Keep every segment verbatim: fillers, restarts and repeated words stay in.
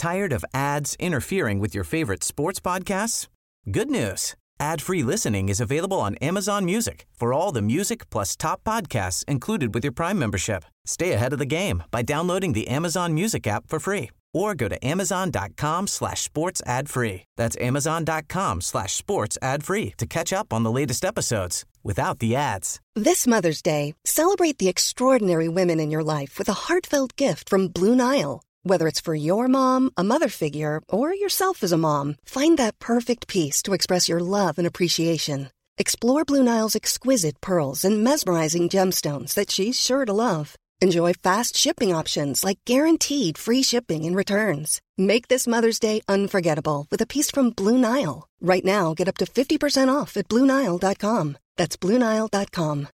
Tired of ads interfering with your favorite sports podcasts? Good news. Ad-free listening is available on Amazon Music for all the music plus top podcasts included with your Prime membership. Stay ahead of the game by downloading the Amazon Music app for free or go to amazon.com slash sports ad free. That's amazon.com slash sports ad free to catch up on the latest episodes without the ads. This Mother's Day, celebrate the extraordinary women in your life with a heartfelt gift from Blue Nile. Whether it's for your mom, a mother figure, or yourself as a mom, find that perfect piece to express your love and appreciation. Explore Blue Nile's exquisite pearls and mesmerizing gemstones that she's sure to love. Enjoy fast shipping options like guaranteed free shipping and returns. Make this Mother's Day unforgettable with a piece from Blue Nile. Right now, get up to fifty percent off at blue nile dot com. That's blue nile dot com.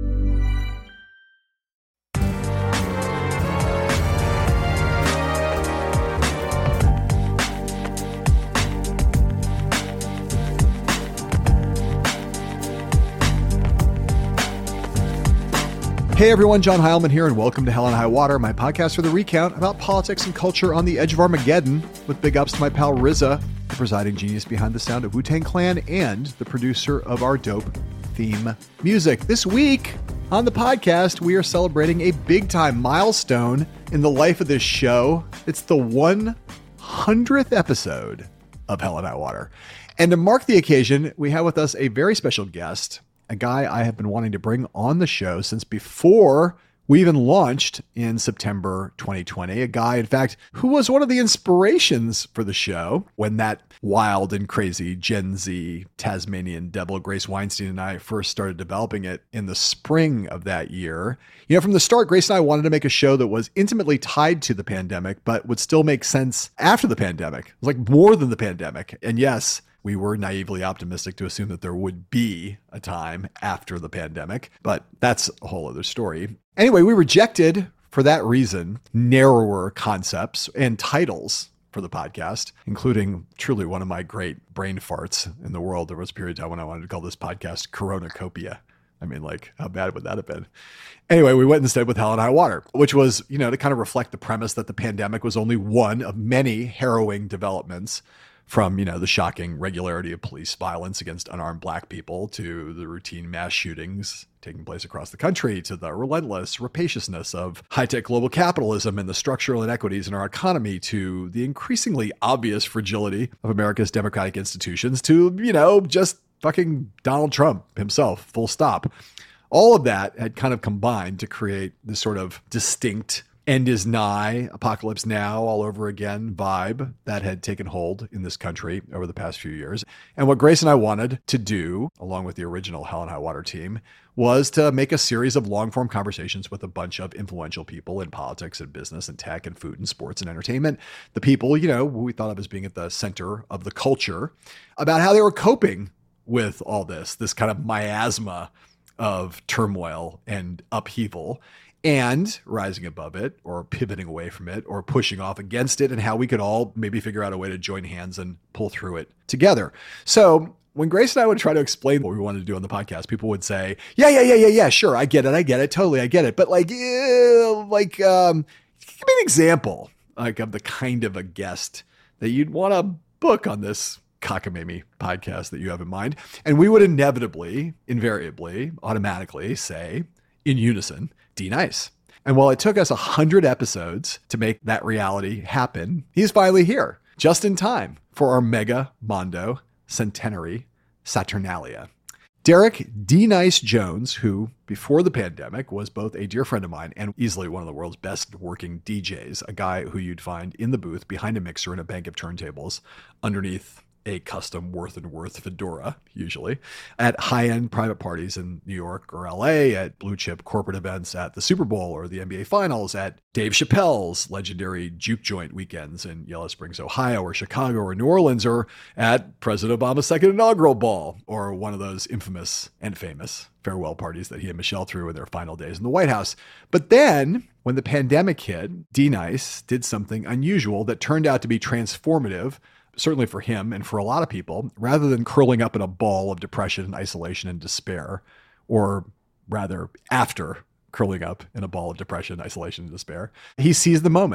Hey everyone, John Heilman here, and welcome to Hell and High Water, my podcast for the recount about politics and culture on the edge of Armageddon, with big ups to my pal R Z A, the presiding genius behind the sound of Wu-Tang Clan and the producer of our dope theme music. This week on the podcast, we are celebrating a big-time milestone in the life of this show. It's the one hundredth episode of Hell and High Water. And to mark the occasion, we have with us a very special guest, a guy I have been wanting to bring on the show since before we even launched in September twenty twenty. A guy, in fact, who was one of the inspirations for the show when that wild and crazy Gen Z Tasmanian devil, Grace Weinstein, and I first started developing it in the spring of that year. You know, from the start, Grace and I wanted to make a show that was intimately tied to the pandemic, but would still make sense after the pandemic. It was like more than the pandemic. And yes, we were naively optimistic to assume that there would be a time after the pandemic, but that's a whole other story. Anyway, we rejected, for that reason, narrower concepts and titles for the podcast, including truly one of my great brain farts in the world. There was a period of time when I wanted to call this podcast Coronacopia. I mean, like, how bad would that have been? Anyway, we went instead with Hell and High Water, which was, you know, to kind of reflect the premise that the pandemic was only one of many harrowing developments, from, you know, the shocking regularity of police violence against unarmed black people to the routine mass shootings taking place across the country to the relentless rapaciousness of high-tech global capitalism and the structural inequities in our economy to the increasingly obvious fragility of America's democratic institutions to, you know, just fucking Donald Trump himself, full stop. All of that had kind of combined to create this sort of distinct end is nigh, apocalypse now, all over again vibe that had taken hold in this country over the past few years. And what Grace and I wanted to do, along with the original Hell and High Water team, was to make a series of long-form conversations with a bunch of influential people in politics and business and tech and food and sports and entertainment. The people, you know, who we thought of as being at the center of the culture, about how they were coping with all this, this kind of miasma of turmoil and upheaval, and rising above it or pivoting away from it or pushing off against it, and how we could all maybe figure out a way to join hands and pull through it together. So when Grace and I would try to explain what we wanted to do on the podcast, people would say, yeah, yeah, yeah, yeah, yeah, sure. I get it. I get it. Totally. I get it. But like, eh, like, um, give me an example like of the kind of a guest that you'd want to book on this cockamamie podcast that you have in mind. And we would inevitably, invariably, automatically say in unison, D-Nice. And while it took us a hundred episodes to make that reality happen, he's finally here, just in time for our mega Mondo centenary Saturnalia. Derek D-Nice Jones, who before the pandemic was both a dear friend of mine and easily one of the world's best working D Js, a guy who you'd find in the booth behind a mixer and a bank of turntables underneath a custom Worth and Worth fedora, usually, at high-end private parties in New York or L A, at blue-chip corporate events at the Super Bowl or the N B A Finals, at Dave Chappelle's legendary juke joint weekends in Yellow Springs, Ohio, or Chicago, or New Orleans, or at President Obama's second inaugural ball, or one of those infamous and famous farewell parties that he and Michelle threw in their final days in the White House. But then, when the pandemic hit, D-Nice did something unusual that turned out to be transformative, certainly for him and for a lot of people. Rather than curling up in a ball of depression and isolation and despair, or rather after curling up in a ball of depression, isolation, and despair, he seized the moment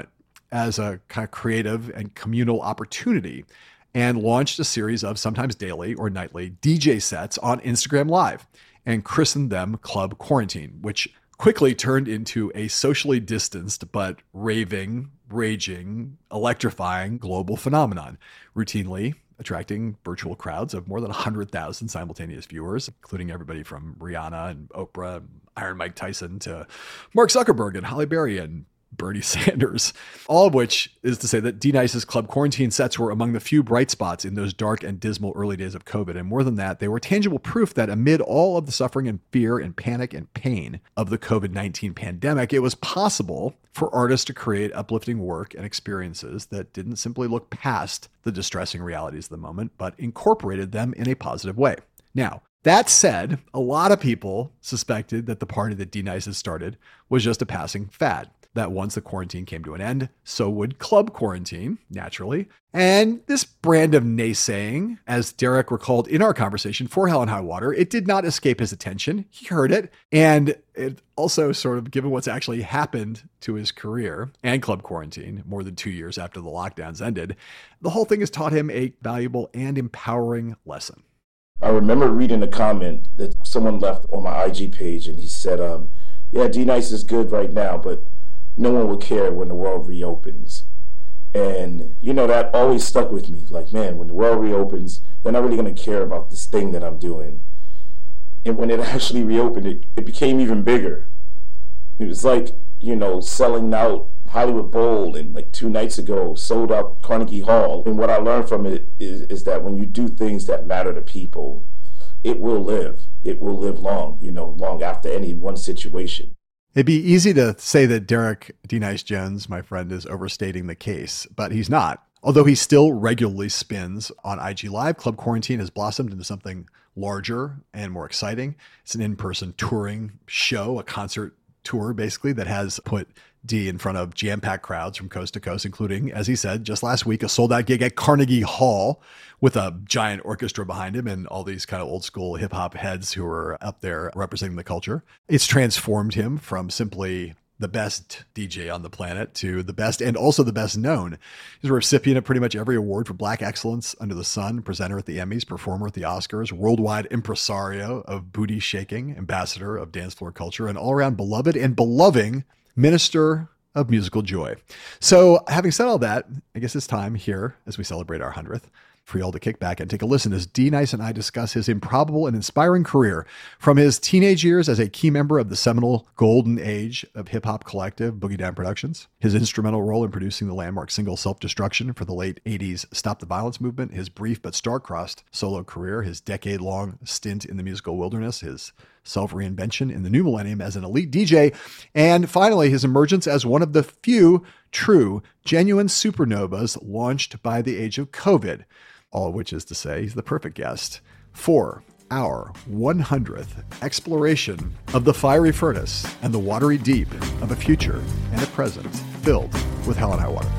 as a kind of creative and communal opportunity and launched a series of sometimes daily or nightly D J sets on Instagram Live and christened them Club Quarantine, which quickly turned into a socially distanced but raving, raging, electrifying global phenomenon, routinely attracting virtual crowds of more than one hundred thousand simultaneous viewers, including everybody from Rihanna and Oprah, and Iron Mike Tyson to Mark Zuckerberg and Halle Berry and Bernie Sanders, all of which is to say that D-Nice's Club Quarantine sets were among the few bright spots in those dark and dismal early days of COVID. And more than that, they were tangible proof that amid all of the suffering and fear and panic and pain of the COVID nineteen pandemic, it was possible for artists to create uplifting work and experiences that didn't simply look past the distressing realities of the moment, but incorporated them in a positive way. Now, that said, a lot of people suspected that the party that D-Nice had started was just a passing fad, that once the quarantine came to an end, so would Club Quarantine, naturally. And this brand of naysaying, as Derek recalled in our conversation for Hell and High Water, it did not escape his attention. He heard it. And it also sort of, given what's actually happened to his career and Club Quarantine more than two years after the lockdowns ended, the whole thing has taught him a valuable and empowering lesson. I remember reading a comment that someone left on my I G page, and he said, um, yeah, D-Nice is good right now, but no one will care when the world reopens. And, you know, that always stuck with me. Like, man, when the world reopens, they're not really going to care about this thing that I'm doing. And when it actually reopened, it, it became even bigger. It was like, you know, selling out Hollywood Bowl, and like two nights ago, sold out Carnegie Hall. And what I learned from it is, is that when you do things that matter to people, it will live. It will live long, you know, long after any one situation. It'd be easy to say that Derek D-Nice Jones, my friend, is overstating the case, but he's not. Although he still regularly spins on I G Live, Club Quarantine has blossomed into something larger and more exciting. It's an in-person touring show, a concert tour, basically, that has put D in front of jam-packed crowds from coast to coast, including, as he said, just last week, a sold-out gig at Carnegie Hall with a giant orchestra behind him and all these kind of old-school hip-hop heads who are up there representing the culture. It's transformed him from simply the best D J on the planet to the best and also the best known. He's a recipient of pretty much every award for Black excellence under the sun, presenter at the Emmys, performer at the Oscars, worldwide impresario of booty shaking, ambassador of dance floor culture, and all-around beloved and beloving minister of musical joy. So having said all that, I guess it's time here as we celebrate our hundredth for y'all to kick back and take a listen as D-Nice and I discuss his improbable and inspiring career from his teenage years as a key member of the seminal golden age of hip-hop collective Boogie Down Productions, his instrumental role in producing the landmark single Self-Destruction for the late eighties Stop the Violence movement, his brief but star-crossed solo career, his decade-long stint in the musical wilderness, his self-reinvention in the new millennium as an elite D J, and finally his emergence as one of the few true, genuine supernovas launched by the age of COVID. All of which is to say, he's the perfect guest for our one hundredth exploration of the fiery furnace and the watery deep of a future and a present filled with hell and high water.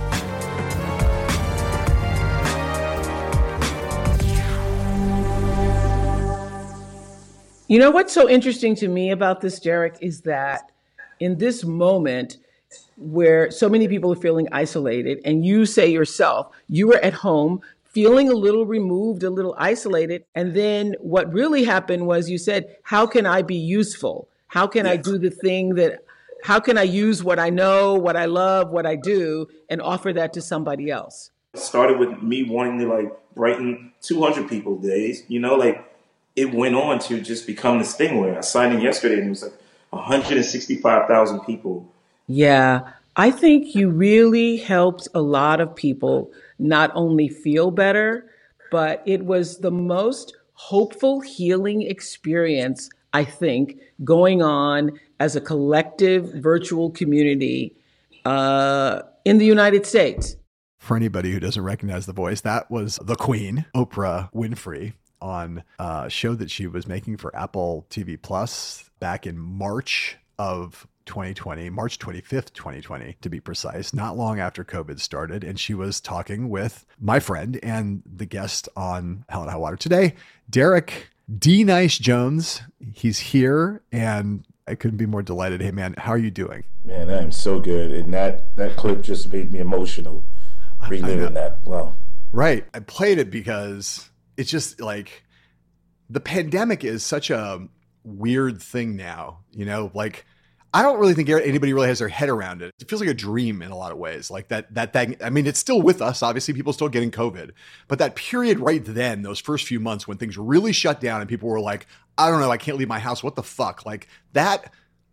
You know what's so interesting to me about this, Derek, is that in this moment where so many people are feeling isolated, and you say yourself, you were at home feeling a little removed, a little isolated. And then what really happened was you said, how can I be useful? How can yes. I do the thing that, how can I use what I know, what I love, what I do, and offer that to somebody else? It started with me wanting to like brighten two hundred people's days, you know, like it went on to just become this thing where I signed in yesterday and it was like one hundred sixty-five thousand people. Yeah, I think you really helped a lot of people not only feel better, but it was the most hopeful, healing experience, I think, going on as a collective virtual community uh, in the United States. For anybody who doesn't recognize the voice, that was the Queen, Oprah Winfrey, on a show that she was making for Apple T V Plus back in March of twenty twenty, March twenty-fifth, twenty twenty, to be precise, not long after COVID started. And she was talking with my friend and the guest on Hell and High Water today, Derek D-Nice Jones. He's here. And I couldn't be more delighted. Hey, man, how are you doing? Man, I am so good. And that, that clip just made me emotional, reliving that. Wow. Right. I played it because it's just like the pandemic is such a weird thing now, you know, like I don't really think anybody really has their head around it. It feels like a dream in a lot of ways. Like that, that thing, I mean, it's still with us. Obviously, people are still getting COVID. But that period right then, those first few months when things really shut down and people were like, I don't know, I can't leave my house. What the fuck? Like that,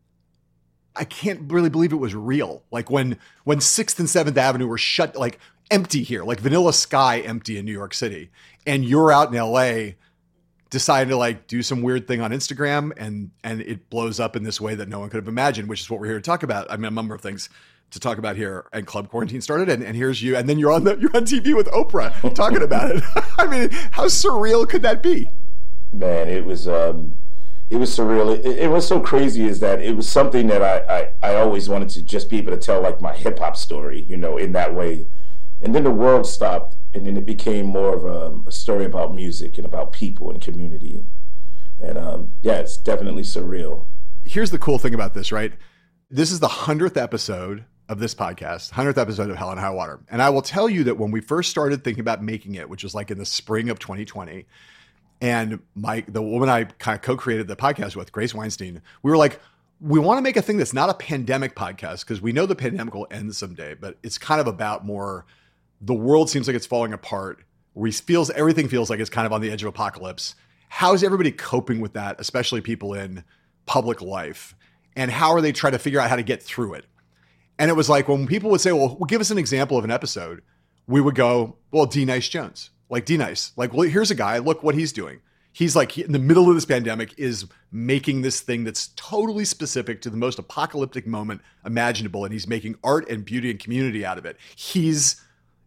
I can't really believe it was real. Like when when sixth and seventh Avenue were shut, like empty here, like Vanilla Sky empty in New York City. And you're out in L A decided to like do some weird thing on Instagram and and it blows up in this way that no one could have imagined, which is what we're here to talk about. I mean, a number of things to talk about here. And Club Quarantine started, and, and here's you, and then you're on the you're on T V with Oprah talking about it. I mean, how surreal could that be? Man, it was um, it was surreal. It, it was so crazy is that it was something that I, I I always wanted to just be able to tell like my hip hop story, you know, in that way. And then the world stopped, and then it became more of a, a story about music and about people and community. And um, yeah, it's definitely surreal. Here's the cool thing about this, right? This is the hundredth episode of this podcast, hundredth episode of Hell and High Water. And I will tell you that when we first started thinking about making it, which was like in the spring of twenty twenty, and my the woman I kind of co-created the podcast with, Grace Weinstein, we were like, we want to make a thing that's not a pandemic podcast because we know the pandemic will end someday, but it's kind of about more, the world seems like it's falling apart. We feels everything feels like it's kind of on the edge of apocalypse. How is everybody coping with that, especially people in public life? And how are they trying to figure out how to get through it? And it was like when people would say, well, well give us an example of an episode, we would go, well, D Nice Jones. Like D Nice, like, well, here's a guy, look what he's doing. He's like, he, in the middle of this pandemic is making this thing that's totally specific to the most apocalyptic moment imaginable. And he's making art and beauty and community out of it. He's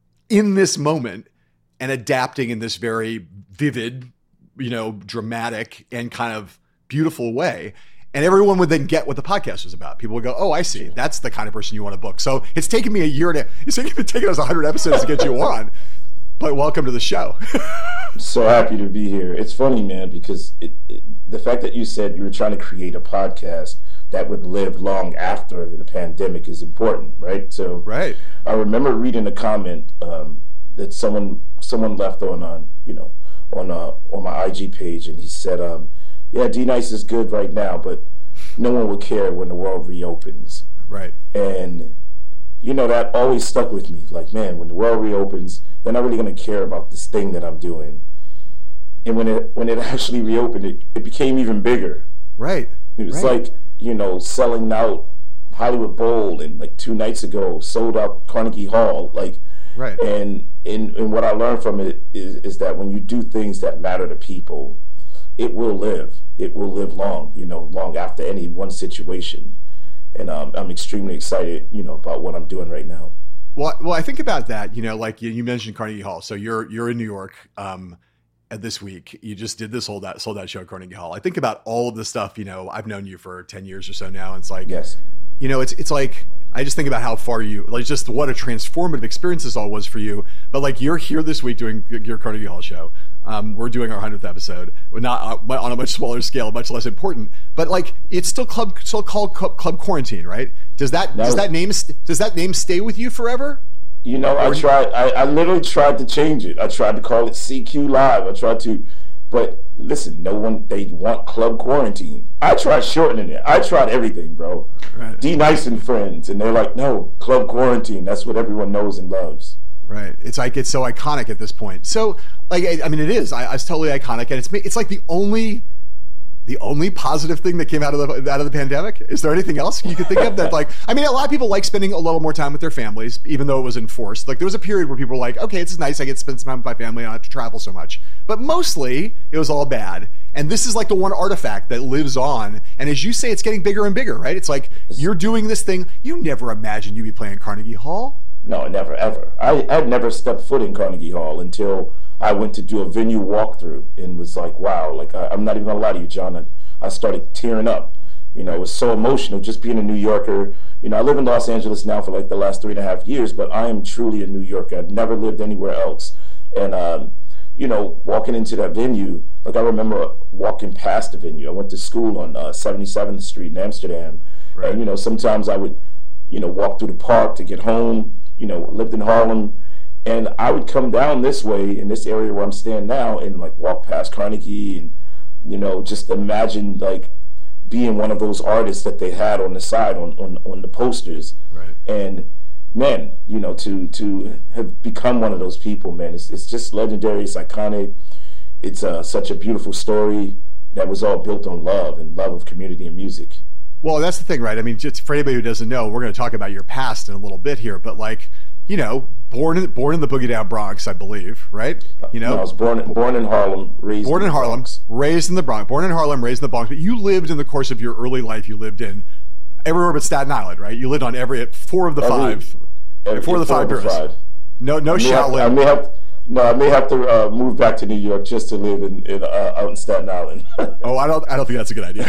in this moment and adapting in this very vivid, you know, dramatic and kind of beautiful way. And everyone would then get what the podcast was about. People would go, oh, I see. That's the kind of person you want to book. So it's taken me a year to, it's taken, taken us one hundred episodes to get you on. But welcome to the show. I'm so happy to be here. It's funny, man, because it, it, the fact that you said you were trying to create a podcast that would live long after the pandemic is important, right? So right. I remember reading a comment um, that someone someone left on, on you know, on uh, on my I G page, and he said, um, yeah, D Nice is good right now, but no one will care when the world reopens. Right. And you know, that always stuck with me. Like, man, when the world reopens, they're not really going to care about this thing that I'm doing. And when it when it actually reopened, it, it became even bigger. Right. It was right. like, you know, selling out Hollywood Bowl and like two nights ago, sold out Carnegie Hall. Like, right. And, and, and what I learned from it is, is that when you do things that matter to people, it will live. It will live long, you know, long after any one situation. And um, I'm extremely excited, you know, about what I'm doing right now. Well, well, I think about that, you know, like you, you mentioned Carnegie Hall. So you're you're in New York um, this week. You just did this sold out sold out show at Carnegie Hall. I think about all of the stuff. You know, I've known you for ten years or so now, and it's like, yes, you know, it's it's like I just think about how far you, like, just what a transformative experience this all was for you. But like, you're here this week doing your Carnegie Hall show. Um, we're doing our hundredth episode, not uh, on a much smaller scale, much less important. But like, it's still club, still called Club, Club Quarantine, right? Does that no. does that name does that name stay with you forever? You know, or I tried. I, I literally tried to change it. I tried to call it C Q Live. I tried to, but listen, no one. They want Club Quarantine. I tried shortening it. I tried everything, bro. Right. D Nice and Friends, and they're like, no, Club Quarantine. That's what everyone knows and loves. Right. It's like, it's so iconic at this point. So like, I, I mean, it is, I, it's totally iconic, and it's, it's like the only, the only positive thing that came out of the, out of the pandemic. Is there anything else you could think of that, like, I mean, a lot of people like spending a little more time with their families, even though it was enforced. Like, there was a period where people were like, okay, this is nice. I get to spend some time with my family. I don't have to travel so much, but mostly it was all bad. And this is like the one artifact that lives on. And as you say, it's getting bigger and bigger, right? It's like, you're doing this thing. You never imagined you'd be playing Carnegie Hall. No, never, ever. I had never stepped foot in Carnegie Hall until I went to do a venue walkthrough and was like, wow, like, I, I'm not even gonna lie to you, John. I, I started tearing up. You know, it was so emotional just being a New Yorker. You know, I live in Los Angeles now for like the last three and a half years, but I am truly a New Yorker. I've never lived anywhere else. And, um, you know, walking into that venue, like I remember walking past the venue. I went to school on uh, seventy-seventh Street in Amsterdam. Right. And, you know, sometimes I would, you know, walk through the park to get home, you know, lived in Harlem. And I would come down this way in this area where I'm standing now and like walk past Carnegie and, you know, just imagine like being one of those artists that they had on the side on, on, on the posters. Right. And man, you know, to to have become one of those people, man, it's it's just legendary. It's iconic. It's uh, such a beautiful story that was all built on love and love of community and music. Well, that's the thing, right? I mean, just for anybody who doesn't know, we're going to talk about your past in a little bit here, but like, you know, born in born in the Boogie Down Bronx, I believe, right? You know, no, I was born in, born in Harlem, raised born in, in Harlem, Bronx. raised in the Bronx, born in Harlem, raised in the Bronx. But you lived in the course of your early life. You lived in everywhere but Staten Island, right? You lived on every four of the every, five, every, four of the four five boroughs. No, no Shaolin. I may have. No, I may have to uh, move back to New York just to live in, in uh, out in Staten Island. oh, I don't. I don't think that's a good idea.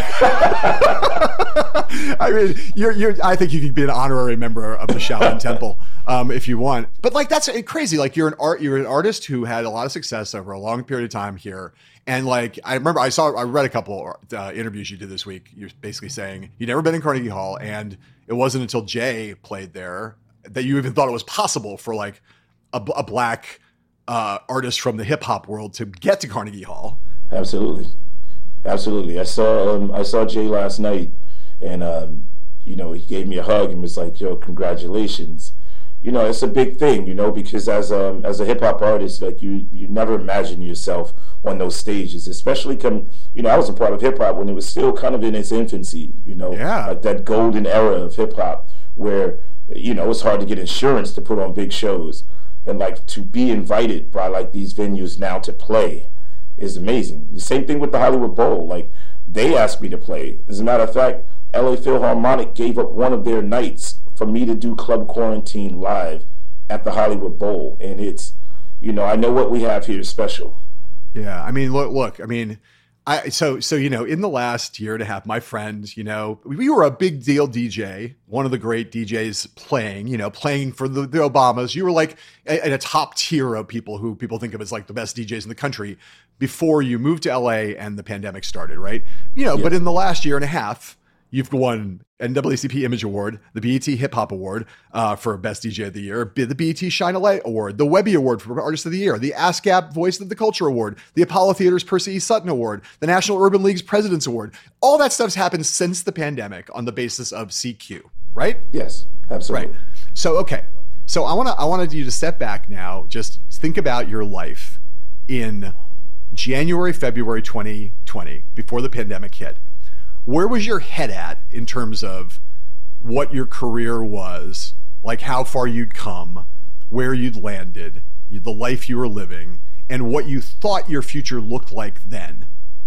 I mean, you're. You're. I think you can be an honorary member of the Shaolin Temple um, if you want. But like, that's crazy. Like, you're an art. You're an artist who had a lot of success over a long period of time here. And like, I remember, I saw. I read a couple uh, interviews you did this week. You're basically saying you'd never been in Carnegie Hall, and it wasn't until Jay played there that you even thought it was possible for like a, a black. Uh, artists from the hip hop world to get to Carnegie Hall. Absolutely, absolutely. I saw um, I saw Jay last night, and um, you know, he gave me a hug and was like, "Yo, congratulations." You know, it's a big thing, you know, because as um as a hip hop artist, like you you never imagine yourself on those stages, especially come. You know, I was a part of hip hop when it was still kind of in its infancy. You know, yeah. like that golden era of hip hop where you know it's hard to get insurance to put on big shows. And like to be invited by like these venues now to play is amazing. The same thing with the Hollywood Bowl. Like they asked me to play. As a matter of fact, L A Philharmonic gave up one of their nights for me to do Club Quarantine live at the Hollywood Bowl. And it's, you know, I know what we have here is special. Yeah. I mean, look, look, I mean, I, so, so, you know, in the last year and a half, my friends, you know, we were a big deal D J, one of the great D Js playing, you know, playing for the, the Obamas. You were like at a top tier of people who people think of as like the best D Js in the country before you moved to L A and the pandemic started, right? You know, yeah. But in the last year and a half, you've won N double A C P Image Award, the B E T Hip Hop Award uh, for Best D J of the Year, the B E T Shine a Light Award, the Webby Award for Artist of the Year, the ASCAP Voice of the Culture Award, the Apollo Theater's Percy E. Sutton Award, the National Urban League's President's Award. All that stuff's happened since the pandemic on the basis of C Q, right? Yes, absolutely. Right. So, okay. So I want to I wanted you to step back now, just think about your life in January, February twenty twenty, before the pandemic hit. Where was your head at in terms of what your career was, like how far you'd come, where you'd landed, the life you were living, and what you thought your future looked like then?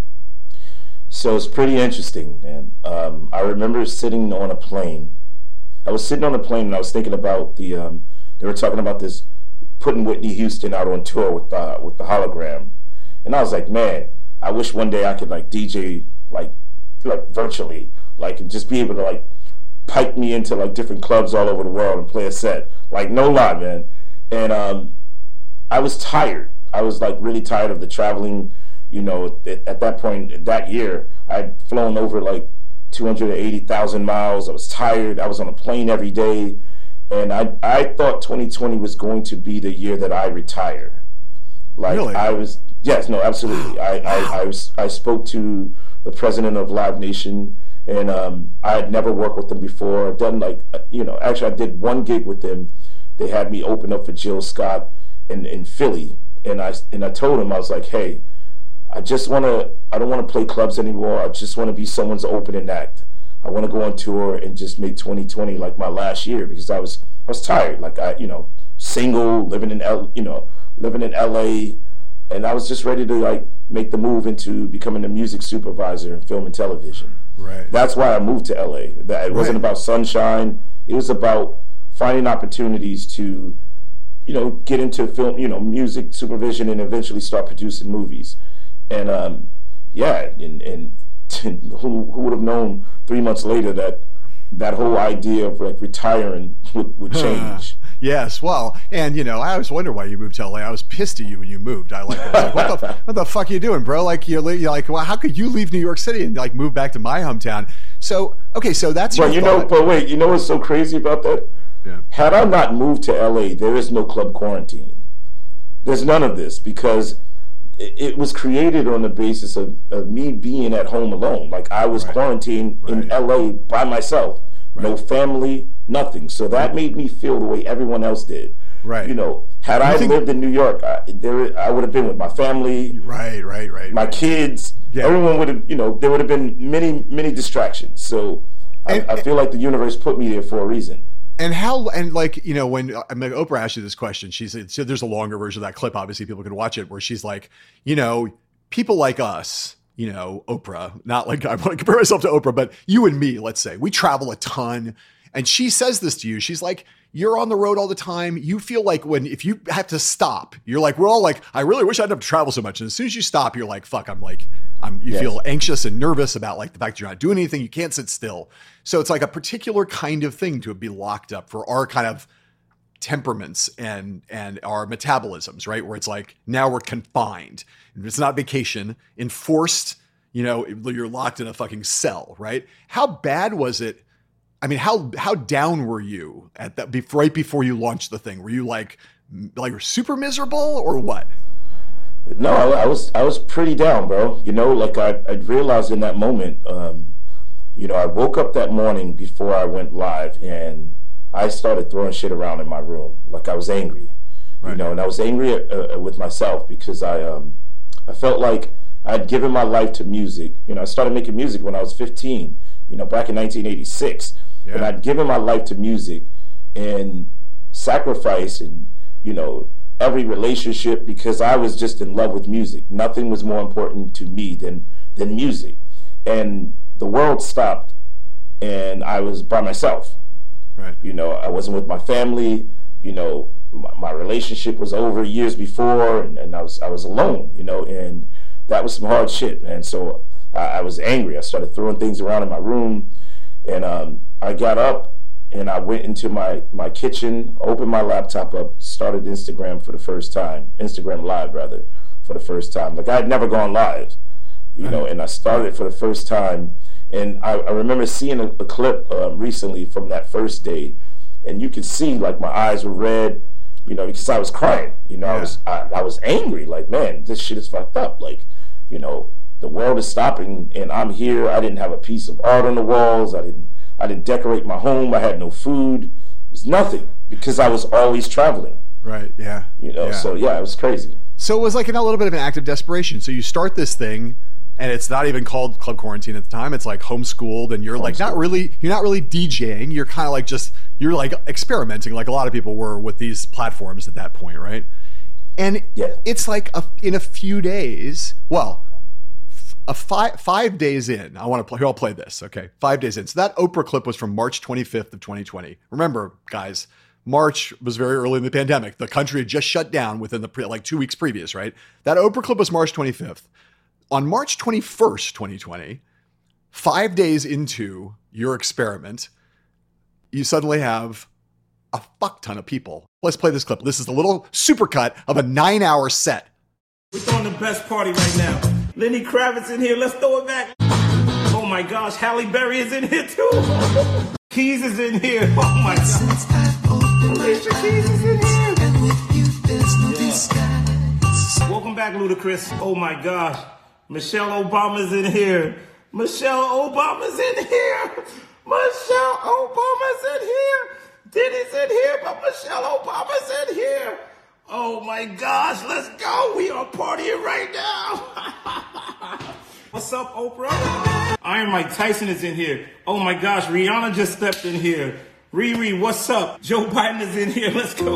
So it's pretty interesting, man. Um, I remember sitting on a plane. I was sitting on a plane and I was thinking about the, um, they were talking about this, putting Whitney Houston out on tour with, uh, with the hologram. And I was like, man, I wish one day I could like D J like like virtually, like, and just be able to like pipe me into like different clubs all over the world and play a set. Like, no lie, man. And um, I was tired. I was like really tired of the traveling. You know, at, at that point, that year, I'd flown over like two hundred eighty thousand miles. I was tired. I was on a plane every day. And I, I thought twenty twenty was going to be the year that I retire. Like, really? I was, yes, no, absolutely. I, I, I, was, I spoke to the president of Live Nation, and um, I had never worked with them before. I've done like, you know, actually I did one gig with them. They had me open up for Jill Scott in, in Philly, and I and I told him, I was like, hey, I just want to, I don't want to play clubs anymore. I just want to be someone's opening act. I want to go on tour and just make twenty twenty like my last year, because I was I was tired. Like, I, you know, single, living in L, you know, living in L A, and I was just ready to like make the move into becoming a music supervisor in film and television. Right. That's why I moved to L A. That it wasn't right. about sunshine. It was about finding opportunities to, you know, get into film, you know, music supervision, and eventually start producing movies. And um, yeah, and, and who who would have known three months later that that whole idea of like retiring would, would change. Yes, well, and you know, I always wonder why you moved to L A. I was pissed at you when you moved. I like, I was like what the what the fuck are you doing, bro? Like you're, you're like, well, how could you leave New York City and like move back to my hometown? So okay, so that's well, you thought. know, but wait, you know what's so crazy about that? Yeah. Had I not moved to L A, there is no club quarantine. There's none of this because it, it was created on the basis of, of me being at home alone. Like I was right. quarantined right. in L A by myself, right. no family, nothing. So that made me feel the way everyone else did. Right. You know, had you I think... lived in New York, I, there I would have been with my family. Right, right, right. My right. kids. Yeah. Everyone would have, you know, there would have been many, many distractions. So and, I, I feel like the universe put me there for a reason. And how, and like, you know, when I mean, Oprah asked you this question, she said, so there's a longer version of that clip, obviously people can watch it, where she's like, you know, people like us, you know, Oprah, not like I want to compare myself to Oprah, but you and me, let's say, we travel a ton. And she says this to you. She's like, you're on the road all the time. You feel like when, if you have to stop, you're like, we're all like, I really wish I didn't have to travel so much. And as soon as you stop, you're like, fuck, I'm like, I'm, you yes. feel anxious and nervous about like the fact that you're not doing anything. You can't sit still. So it's like a particular kind of thing to be locked up for our kind of temperaments and, and our metabolisms, right? Where it's like, now we're confined. It's not vacation, enforced, you know, you're locked in a fucking cell, right? How bad was it? I mean, how how down were you at that before, right before you launched the thing? Were you like like super miserable or what? No, I, I was I was pretty down, bro. You know, like I I realized in that moment, um, you know, I woke up that morning before I went live, and I started throwing shit around in my room. Like I was angry, right. you know, and I was angry at, uh, with myself because I um I felt like I'd given my life to music. You know, I started making music when I was fifteen. You know, back in nineteen eighty-six. Yeah. And I'd given my life to music and sacrifice and, you know, every relationship because I was just in love with music. Nothing was more important to me than than music. And the world stopped and I was by myself. Right. You know, I wasn't with my family. You know, my, my relationship was over years before and, and I was I was alone, you know, and that was some hard shit, man. So I, I was angry. I started throwing things around in my room. And um, I got up and I went into my, my kitchen, opened my laptop up, started Instagram for the first time, Instagram Live rather, for the first time. Like I had never gone live, you know, and I started for the first time. And I, I remember seeing a, a clip um, recently from that first day, and you could see like my eyes were red, you know, because I was crying. You know, yeah. I was I, I was angry. Like, man, this shit is fucked up. Like, you know. The world is stopping, and I'm here. I didn't have a piece of art on the walls. I didn't. I didn't decorate my home. I had no food. There's nothing because I was always traveling. Right. Yeah. You know. Yeah. So yeah, it was crazy. So it was like a little bit of an act of desperation. So you start this thing, and it's not even called Club Quarantine at the time. It's like homeschooled, and you're homeschooled. like not really. You're not really DJing. You're kind of like just. You're like experimenting, like a lot of people were with these platforms at that point, right? And yeah. it's like a, in a few days. Well. A five five days in, I want to play. Here, I'll play this. Okay, five days in. So that Oprah clip was from March twenty-fifth of twenty twenty. Remember, guys, March was very early in the pandemic. The country had just shut down within the pre, like two weeks previous, right? That Oprah clip was March twenty-fifth. On March twenty-first, twenty twenty, five days into your experiment, you suddenly have a fuck ton of people. Let's play this clip. This is a little supercut of a nine-hour set. We're throwing the best party right now. Lenny Kravitz in here. Let's throw it back. Oh my gosh, Halle Berry is in here too. Keys is in here. Oh my God. Alicia Keys is in here. Yeah. Welcome back, Ludacris. Oh my gosh. Michelle Obama's in here. Michelle Obama's in here. Michelle Obama's in here. Diddy's in here, but Michelle Obama's in here. Oh my gosh, let's go. We are partying right now. What's up, Oprah? Iron Mike Tyson is in here. Oh my gosh, Rihanna just stepped in here. Riri, what's up? Joe Biden is in here. Let's go.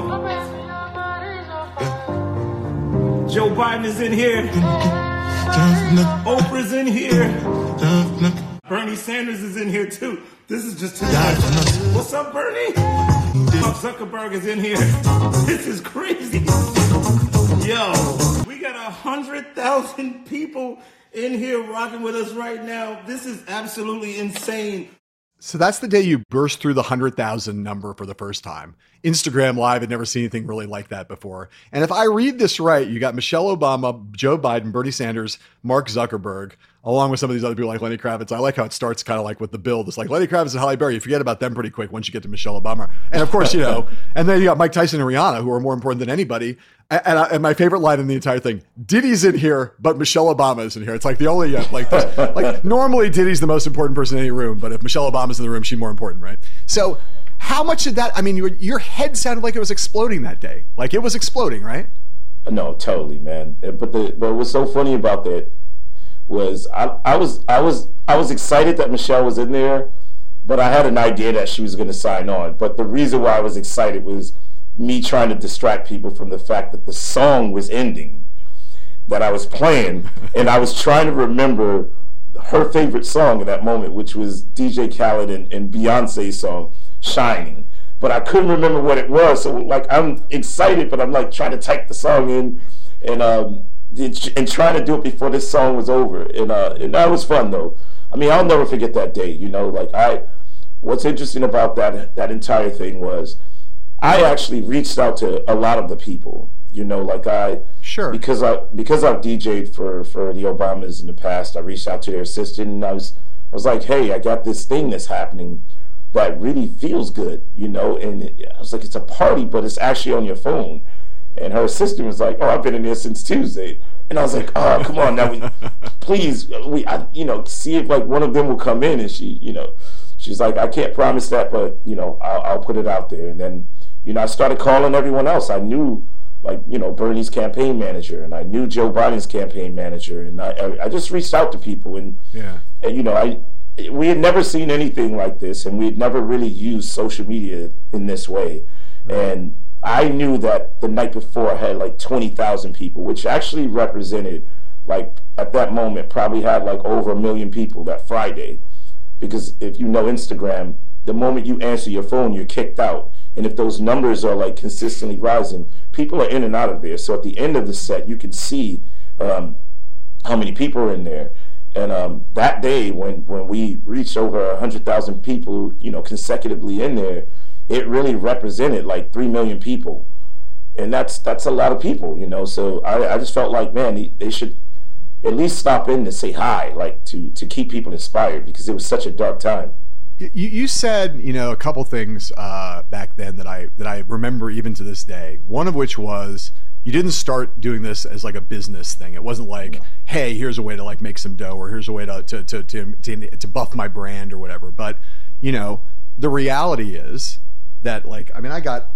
Joe Biden is in here. Oprah's in here. Bernie Sanders is in here too. This is just too much. What's up, Bernie? Mark Zuckerberg is in here. This is crazy. Yo, we got a hundred thousand people in here rocking with us right now. This is absolutely insane. So that's the day you burst through the one hundred thousand number for the first time. Instagram Live had never seen anything really like that before. And if I read this right, you got Michelle Obama, Joe Biden, Bernie Sanders, Mark Zuckerberg, along with some of these other people like Lenny Kravitz. I like how it starts kind of like with the build. It's like Lenny Kravitz and Halle Berry. You forget about them pretty quick once you get to Michelle Obama. And of course, you know, and then you got Mike Tyson and Rihanna, who are more important than anybody. And, and, I, and my favorite line in the entire thing, Diddy's in here, but Michelle Obama is in here. It's like the only, uh, like, this, like normally Diddy's the most important person in any room, but if Michelle Obama's in the room, she's more important, right? So how much did that, I mean, your, your head sounded like it was exploding that day. Like it was exploding, right? No, totally, man. But the but what's so funny about that was I, I was I was I was excited that Michelle was in there, but I had an idea that she was going to sign on. But the reason why I was excited was me trying to distract people from the fact that the song was ending that I was playing, and I was trying to remember her favorite song in that moment, which was D J Khaled and, and Beyonce's song Shining. But I couldn't remember what it was, so like I'm excited, but I'm like trying to type the song in, and um, and trying to do it before this song was over, and uh, and that was fun though. I mean, I'll never forget that day. You know, like I, what's interesting about that that entire thing was, I actually reached out to a lot of the people. You know, like I sure because I because I've D J'd for for the Obamas in the past. I reached out to their assistant, and I was I was like, hey, I got this thing that's happening that really feels good, you know, and I was like, it's a party, but it's actually on your phone. And her assistant was like, oh, I've been in there since Tuesday. And I was like, oh, come on, now, we, please, we, I, you know, see if like one of them will come in. And she, you know, she's like, I can't promise that, but, you know, I'll, I'll put it out there. And then, you know, I started calling everyone else. I knew, like, you know, Bernie's campaign manager, and I knew Joe Biden's campaign manager. And I, I just reached out to people, and, yeah. and you know, I, we had never seen anything like this, and we had never really used social media in this way. Right. And I knew that the night before I had like twenty thousand people, which actually represented, like at that moment, probably had like over a million people that Friday. Because if you know Instagram, the moment you answer your phone, you're kicked out. And if those numbers are like consistently rising, people are in and out of there. So at the end of the set, you can see um, how many people are in there. And um, that day, when, when we reached over one hundred thousand people, you know, consecutively in there, it really represented like three million people. And that's that's a lot of people, you know. So I, I just felt like, man, they, they should at least stop in to say hi, like to, to keep people inspired, because it was such a dark time. You, you said, you know, a couple things uh, back then that I that I remember even to this day. One of which was, you didn't start doing this as like a business thing. It wasn't like, no. hey, here's a way to like make some dough, or here's a way to to to to, to, to buff my brand or whatever. But, you know, the reality is that, like, I mean, I got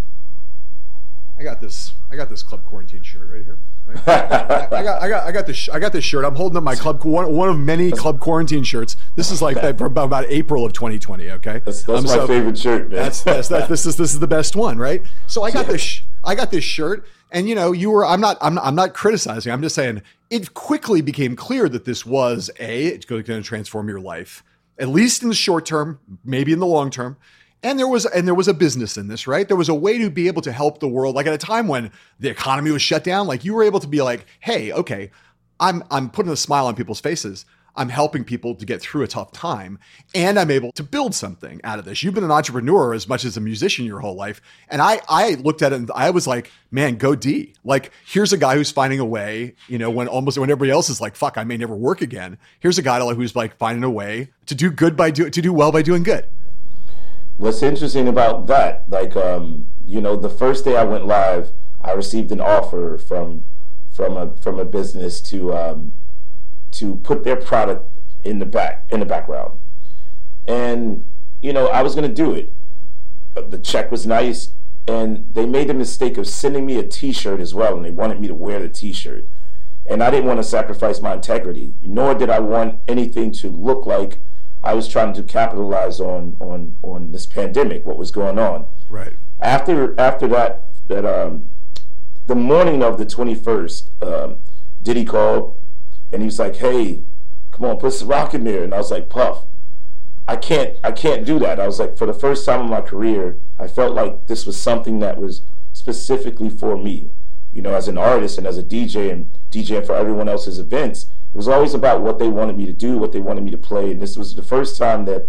I got this I got this Club Quarantine shirt right here. Right? I, I got I got I got this I got this shirt. I'm holding up my club one, one of many Club Quarantine shirts. This is like from about, about April of twenty twenty. Okay, that's, that's um, my so favorite shirt, man. That's, that's that. This is this is the best one, right? So I got this I got this shirt, and you know, you were I'm not I'm not, I'm not criticizing. I'm just saying it quickly became clear that this was a it's going to transform your life, at least in the short term, maybe in the long term. And there was and there was a business in this, right? There was a way to be able to help the world, like at a time when the economy was shut down. Like you were able to be like, hey, okay, I'm I'm putting a smile on people's faces. I'm helping people to get through a tough time, and I'm able to build something out of this. You've been an entrepreneur as much as a musician your whole life. And I I looked at it and I was like, man, go D. Like, here's a guy who's finding a way, you know, when almost when everybody else is like, fuck, I may never work again. Here's a guy who's like finding a way to do good by do to do well by doing good. What's interesting about that, like, um, you know, the first day I went live, I received an offer from from a from a business to um, to put their product in the back in the background, and you know, I was gonna do it. The check was nice, and they made the mistake of sending me a T-shirt as well, and they wanted me to wear the T-shirt, and I didn't want to sacrifice my integrity, nor did I want anything to look like I was trying to capitalize on on on this pandemic, what was going on. Right. After after that that um the morning of the twenty-first, um, Diddy called and he was like, "Hey, come on, put some rock in there." And I was like, "Puff, I can't I can't do that." I was like, for the first time in my career, I felt like this was something that was specifically for me. You know, as an artist and as a D J and DJing for everyone else's events, it was always about what they wanted me to do, what they wanted me to play. And this was the first time that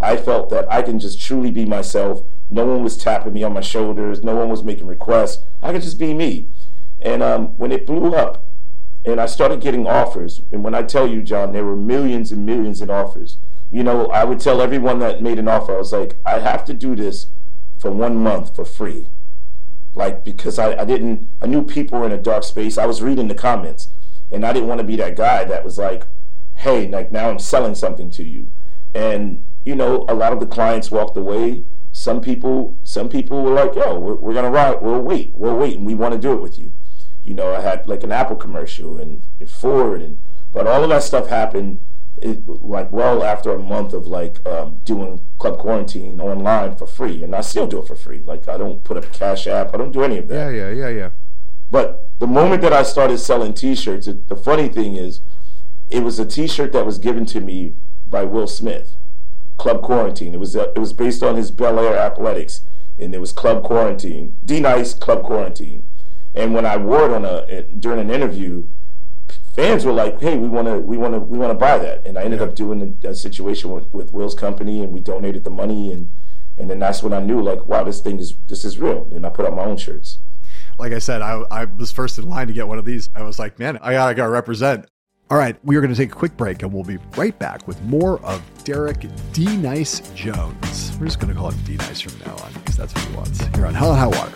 I felt that I can just truly be myself. No one was tapping me on my shoulders. No one was making requests. I could just be me. And um, when it blew up and I started getting offers, and when I tell you, John, there were millions and millions in offers. You know, I would tell everyone that made an offer, I was like, I have to do this for one month for free. Like, because I, I didn't, I knew people were in a dark space. I was reading the comments, and I didn't want to be that guy that was like, hey, like now I'm selling something to you. And, you know, a lot of the clients walked away. Some people, some people were like, yo, we're, we're going to ride. We'll wait. We'll wait. And we want to do it with you. You know, I had like an Apple commercial and, and Ford. And, but all of that stuff happened it, like well after a month of like um, doing Club Quarantine online for free. And I still do it for free. Like I don't put up a Cash App. I don't do any of that. Yeah, yeah, yeah, yeah. But the moment that I started selling T-shirts, it, the funny thing is, it was a T-shirt that was given to me by Will Smith, Club Quarantine. It was uh, it was based on his Bel Air Athletics, and it was Club Quarantine, D-Nice Club Quarantine. And when I wore it on a during an interview, fans were like, "Hey, we want to we want to we want to buy that." And I ended yeah. up doing a, a situation with, with Will's company, and we donated the money, and and then that's when I knew, like, wow, this thing is this is real. And I put up my own shirts. Like I said, I I was first in line to get one of these. I was like, man, I gotta, I gotta represent. All right, we are going to take a quick break, and we'll be right back with more of Derek D-Nice Jones. We're just going to call him D-Nice from now on because that's what he wants. Here on Hell and High Water.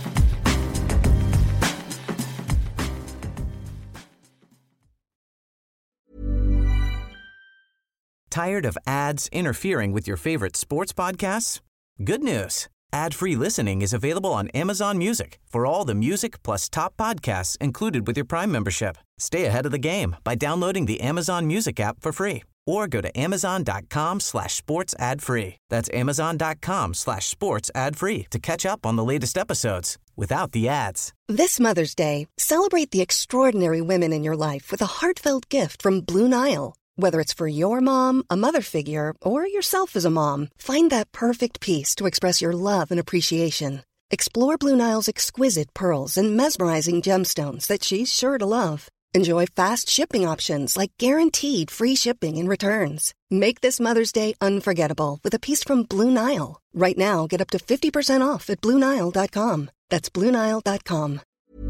Tired of ads interfering with your favorite sports podcasts? Good news. Ad-free listening is available on Amazon Music for all the music plus top podcasts included with your Prime membership. Stay ahead of the game by downloading the Amazon Music app for free or go to amazon.com slash sports ad free. That's amazon.com slash sports ad free to catch up on the latest episodes without the ads. This Mother's Day, celebrate the extraordinary women in your life with a heartfelt gift from Blue Nile. Whether it's for your mom, a mother figure, or yourself as a mom, find that perfect piece to express your love and appreciation. Explore Blue Nile's exquisite pearls and mesmerizing gemstones that she's sure to love. Enjoy fast shipping options like guaranteed free shipping and returns. Make this Mother's Day unforgettable with a piece from Blue Nile. Right now, get up to fifty percent off at Blue Nile dot com. That's Blue Nile dot com.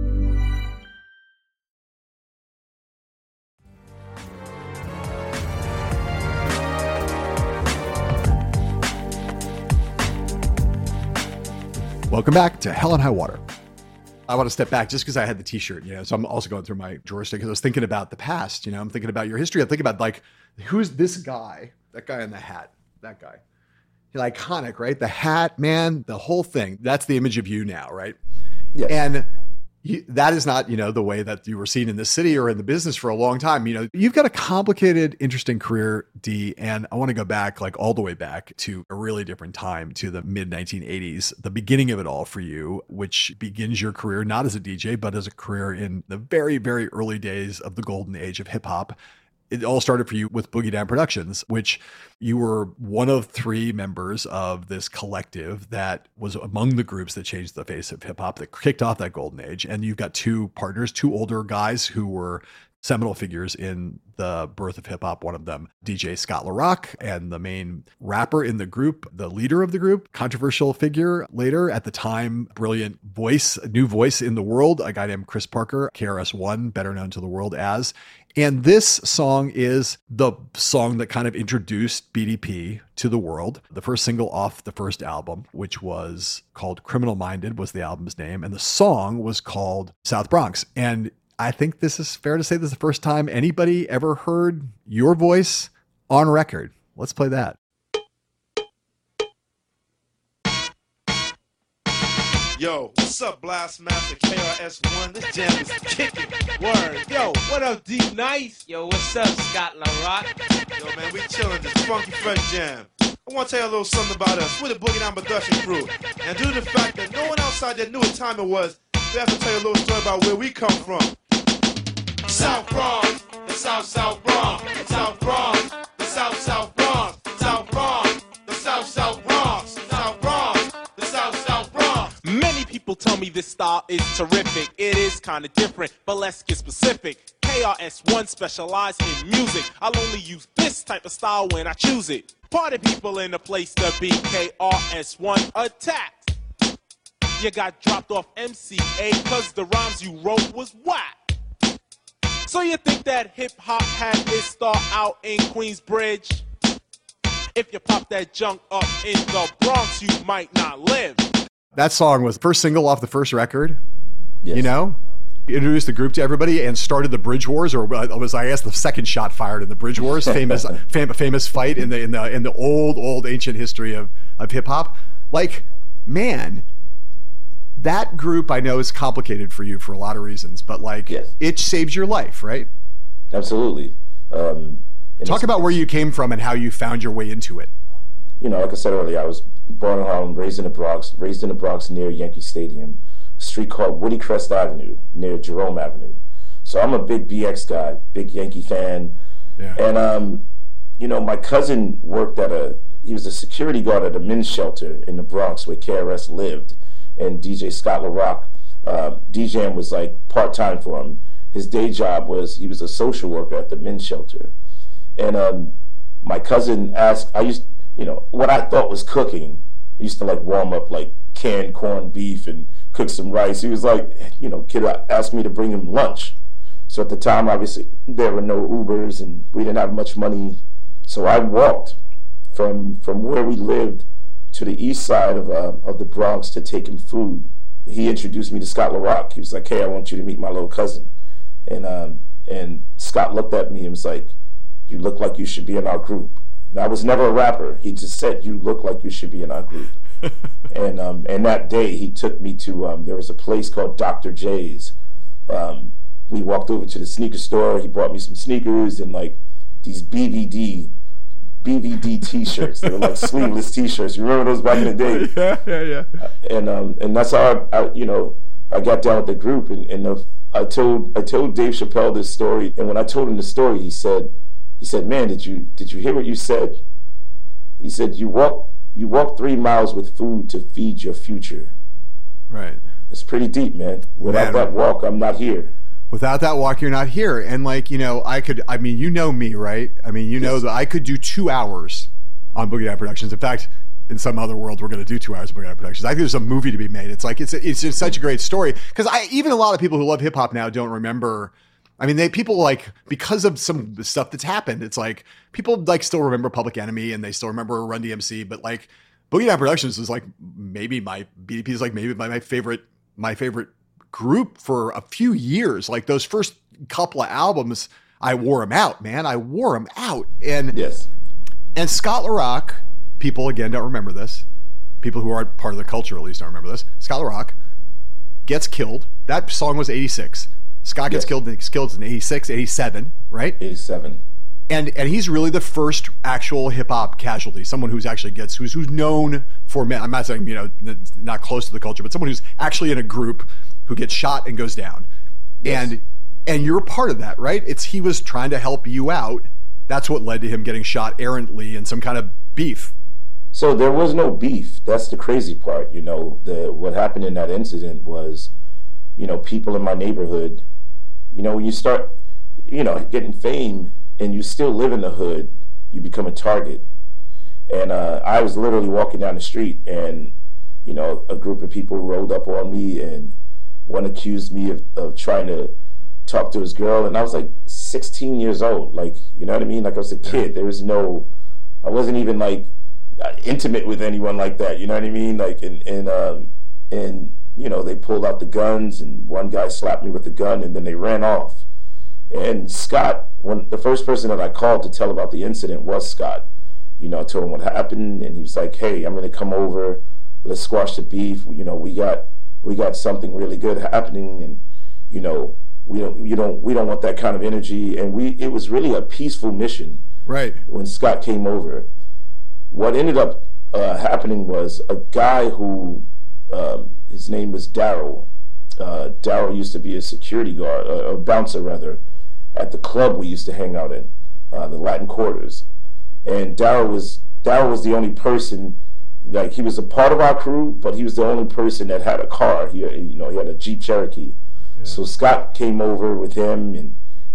Welcome back to Hell and High Water. I want to step back just because I had the T-shirt, you know, so I'm also going through my drawer stick because I was thinking about the past, you know, I'm thinking about your history. I'm thinking about, like, who's this guy, that guy in the hat, that guy. He's iconic, right? The hat, man, the whole thing. That's the image of you now, right? Yes. And you, that is not, you know, the way that you were seen in the city or in the business for a long time. You know, you've got a complicated, interesting career, D, and I want to go back, like all the way back to a really different time, to the mid nineteen eighties, the beginning of it all for you, which begins your career not as a D J, but as a career in the very, very early days of the golden age of hip hop. It all started for you with Boogie Down Productions, which you were one of three members of this collective that was among the groups that changed the face of hip hop, that kicked off that golden age. And you've got two partners, two older guys who were seminal figures in the birth of hip hop. One of them, D J Scott LaRock, and the main rapper in the group, the leader of the group, controversial figure later, at the time, brilliant voice, a new voice in the world, a guy named Chris Parker, K R S One, better known to the world as. And this song is the song that kind of introduced B D P to the world. The first single off the first album, which was called Criminal Minded, was the album's name. And the song was called South Bronx. And I think this is fair to say this is the first time anybody ever heard your voice on record. Let's play that. Yo, what's up, Blastmaster K R S One? This jam is kicking. Word. Yo, what up, D-Nice? Yo, what's up, Scott LaRock? Yo, man, we chilling this funky fresh jam. I want to tell you a little something about us. We're the Boogie Down Production crew. And due to the fact that no one outside there knew what time it was, we have to tell you a little story about where we come from. South Bronx, the South South Bronx, South Bronx, the South South Bronx, South Bronx, the South South Bronx, South Bronx, the South South Bronx. Many people tell me this style is terrific. It is kind of different, but let's get specific. K K R S One specialized in music. I'll only use this type of style when I choose it. Party people in the place to be. K R S One attacked. You got dropped off M C A cause the rhymes you wrote was whack. So you think that hip-hop had its start out in Queensbridge? If you pop that junk up in the Bronx, you might not live. That song was the first single off the first record. Yes. You know? Introduced the group to everybody and started the Bridge Wars, or was I guess the second shot fired in the Bridge Wars, famous fam- famous fight in the in the in the old old ancient history of of hip hop. Like, man, that group I know is complicated for you for a lot of reasons, but like, yes. It saved your life, right? Absolutely. Um, Talk about where you came from and how you found your way into it. You know, like I said earlier, I was born in Harlem, raised in the Bronx, raised in the Bronx near Yankee Stadium, a street called Woody Crest Avenue near Jerome Avenue. So I'm a big B X guy, big Yankee fan. Yeah. And, um, you know, my cousin worked at a, he was a security guard at a men's shelter in the Bronx where K R S lived. And D J Scott LaRock, uh, DJing was like part-time for him. His day job was, he was a social worker at the men's shelter. And um, my cousin asked, I used, you know, what I thought was cooking, I used to like warm up like canned corned beef and cook some rice. He was like, you know, kid asked me to bring him lunch. So at the time, obviously, there were no Ubers and we didn't have much money. So I walked from from where we lived to the east side of uh, of the Bronx to take him food. He introduced me to Scott LaRock. He was like, hey, I want you to meet my little cousin. And um, and Scott looked at me and was like, you look like you should be in our group. And I was never a rapper. He just said, you look like you should be in our group. and um, and that day he took me to, um, there was a place called Doctor J's. Um, we walked over to the sneaker store. He bought me some sneakers and like these B V D B V D t-shirts. They were like sleeveless t-shirts. You remember those back in the day? Yeah, yeah, yeah. And um, and that's how I, I, you know, I got down with the group. And, and the, I told I told Dave Chappelle this story. And when I told him the story, he said, he said, man, did you did you hear what you said? He said, you walk you walk three miles with food to feed your future. Right. It's pretty deep, man. Without man. that walk, I'm not here. Without that walk, you're not here. And like, you know, I could, I mean, you know me, right? I mean, you know yes. that I could do two hours on Boogie Down Productions. In fact, in some other world, we're going to do two hours of Boogie Down Productions. I think there's a movie to be made. It's like, it's it's just such a great story. Because I even a lot of people who love hip hop now don't remember. I mean, they people like, because of some stuff that's happened, it's like, people like still remember Public Enemy and they still remember Run D M C. But like, Boogie Down Productions is like, maybe my, B D P is like maybe my, my favorite, my favorite group for a few years. Like those first couple of albums, I wore them out, man. I wore them out. And yes. And Scott LaRock, people again don't remember this. People who are part of the culture at least don't remember this. Scott LaRock gets killed. That song was eighty-six. Scott gets yes. killed, gets killed in eighty-six, eighty-seven, right? eighty-seven. And and he's really the first actual hip hop casualty, someone who's actually gets who's who's known for men. I'm not saying, you know, not close to the culture, but someone who's actually in a group who gets shot and goes down. Yes. And and you're part of that, right? It's he was trying to help you out. That's what led to him getting shot errantly in some kind of beef. So there was no beef. That's the crazy part, you know. The what happened in that incident was, you know, people in my neighborhood, you know, when you start, you know, getting fame and you still live in the hood, you become a target. And uh, I was literally walking down the street and, you know, a group of people rolled up on me and one accused me of, of trying to talk to his girl. And I was like sixteen years old. Like, you know what I mean? Like I was a kid. There was no, I wasn't even like intimate with anyone like that. You know what I mean? Like, and, and, um, and, you know, they pulled out the guns and one guy slapped me with the gun and then they ran off. And Scott, when the first person that I called to tell about the incident was Scott. You know, I told him what happened and he was like, hey, I'm going to come over. Let's squash the beef. You know, we got we got something really good happening, and you know, we don't you don't we don't want that kind of energy. And we it was really a peaceful mission. Right. When Scott came over, what ended up uh, happening was a guy who um, his name was Daryl. Uh, Daryl used to be a security guard, uh, a bouncer rather, at the club we used to hang out in, uh, the Latin Quarters. And Daryl was Daryl was the only person. Like, he was a part of our crew, but he was the only person that had a car. He, you know, he had a Jeep Cherokee. Yeah. So Scott came over with him, and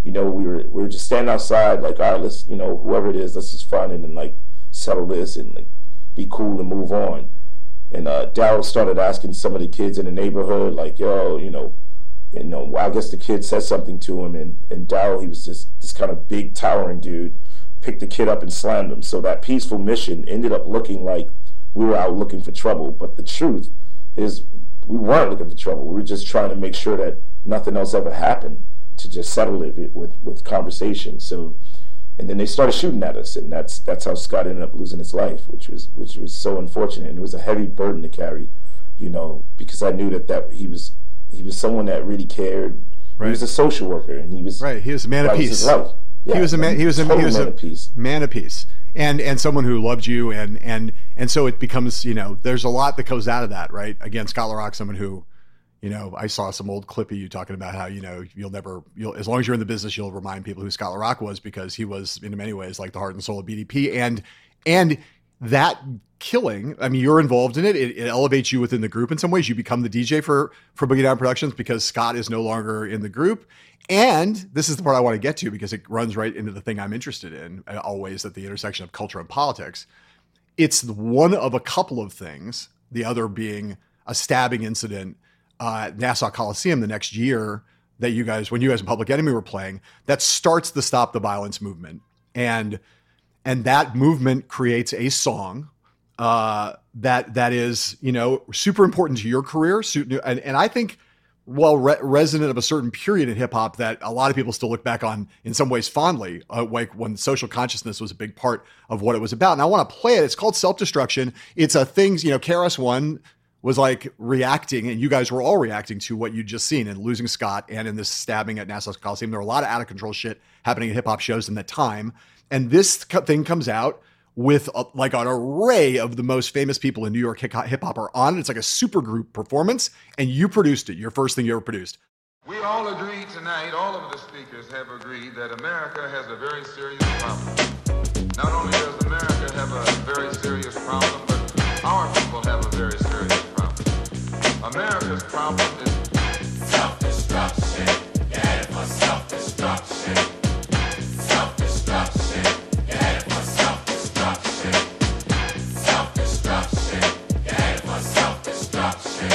you know, we were we were just standing outside, like, all right, let's, you know, whoever it is, let's just find it and like settle this and like be cool and move on. And uh, Daryl started asking some of the kids in the neighborhood, like, yo, you know, you know, I guess the kid said something to him, and and Daryl, he was just this kind of big, towering dude, picked the kid up and slammed him. So that peaceful mission ended up looking like we were out looking for trouble. But the truth is, we weren't looking for trouble. We were just trying to make sure that nothing else ever happened, to just settle it with with conversation. So, and then they started shooting at us, and that's that's how Scott ended up losing his life, which was which was so unfortunate. And it was a heavy burden to carry, you know, because I knew that that he was he was someone that really cared. Right. He was a social worker, and he was right. He was a man of peace. Yeah, he was a man. He was a, he was a man of peace. Man of peace, and and someone who loved you, and and and so it becomes, you know, there's a lot that goes out of that, right? Again, Scott LaRock, someone who, you know, I saw some old clip of you talking about how, you know, you'll never, you'll, as long as you're in the business, you'll remind people who Scott LaRock was, because he was in many ways like the heart and soul of B D P, and and that killing, I mean, you're involved in it. It, it elevates you within the group in some ways. You become the D J for for Boogie Down Productions because Scott is no longer in the group. And this is the part I want to get to, because it runs right into the thing I'm interested in, always at the intersection of culture and politics. It's one of a couple of things, the other being a stabbing incident uh, at Nassau Coliseum the next year that you guys, when you guys in Public Enemy were playing, that starts the Stop the Violence movement. And and that movement creates a song uh, that that is, you know, super important to your career. And, and I think, well, re- resonant of a certain period in hip hop that a lot of people still look back on in some ways fondly, uh, like when social consciousness was a big part of what it was about. And I want to play it. It's called Self-Destruction. It's a things, you know, K R S One was like reacting, and you guys were all reacting to what you'd just seen and losing Scott, and in this stabbing at Nassau Coliseum. There were a lot of out of control shit happening at hip hop shows in that time. And this thing comes out with a, like an array of the most famous people in New York hip hop are on it. It's like a super group performance, and you produced it. Your first thing you ever produced. We all agree tonight, all of the speakers have agreed that America has a very serious problem. Not only does America have a very serious problem, but our people have a very serious problem. America's problem is self-destruction. You're headed for self-destruction. Self-destruction. You're headed for self-destruction. Self-destruction. You're headed for self-destruction.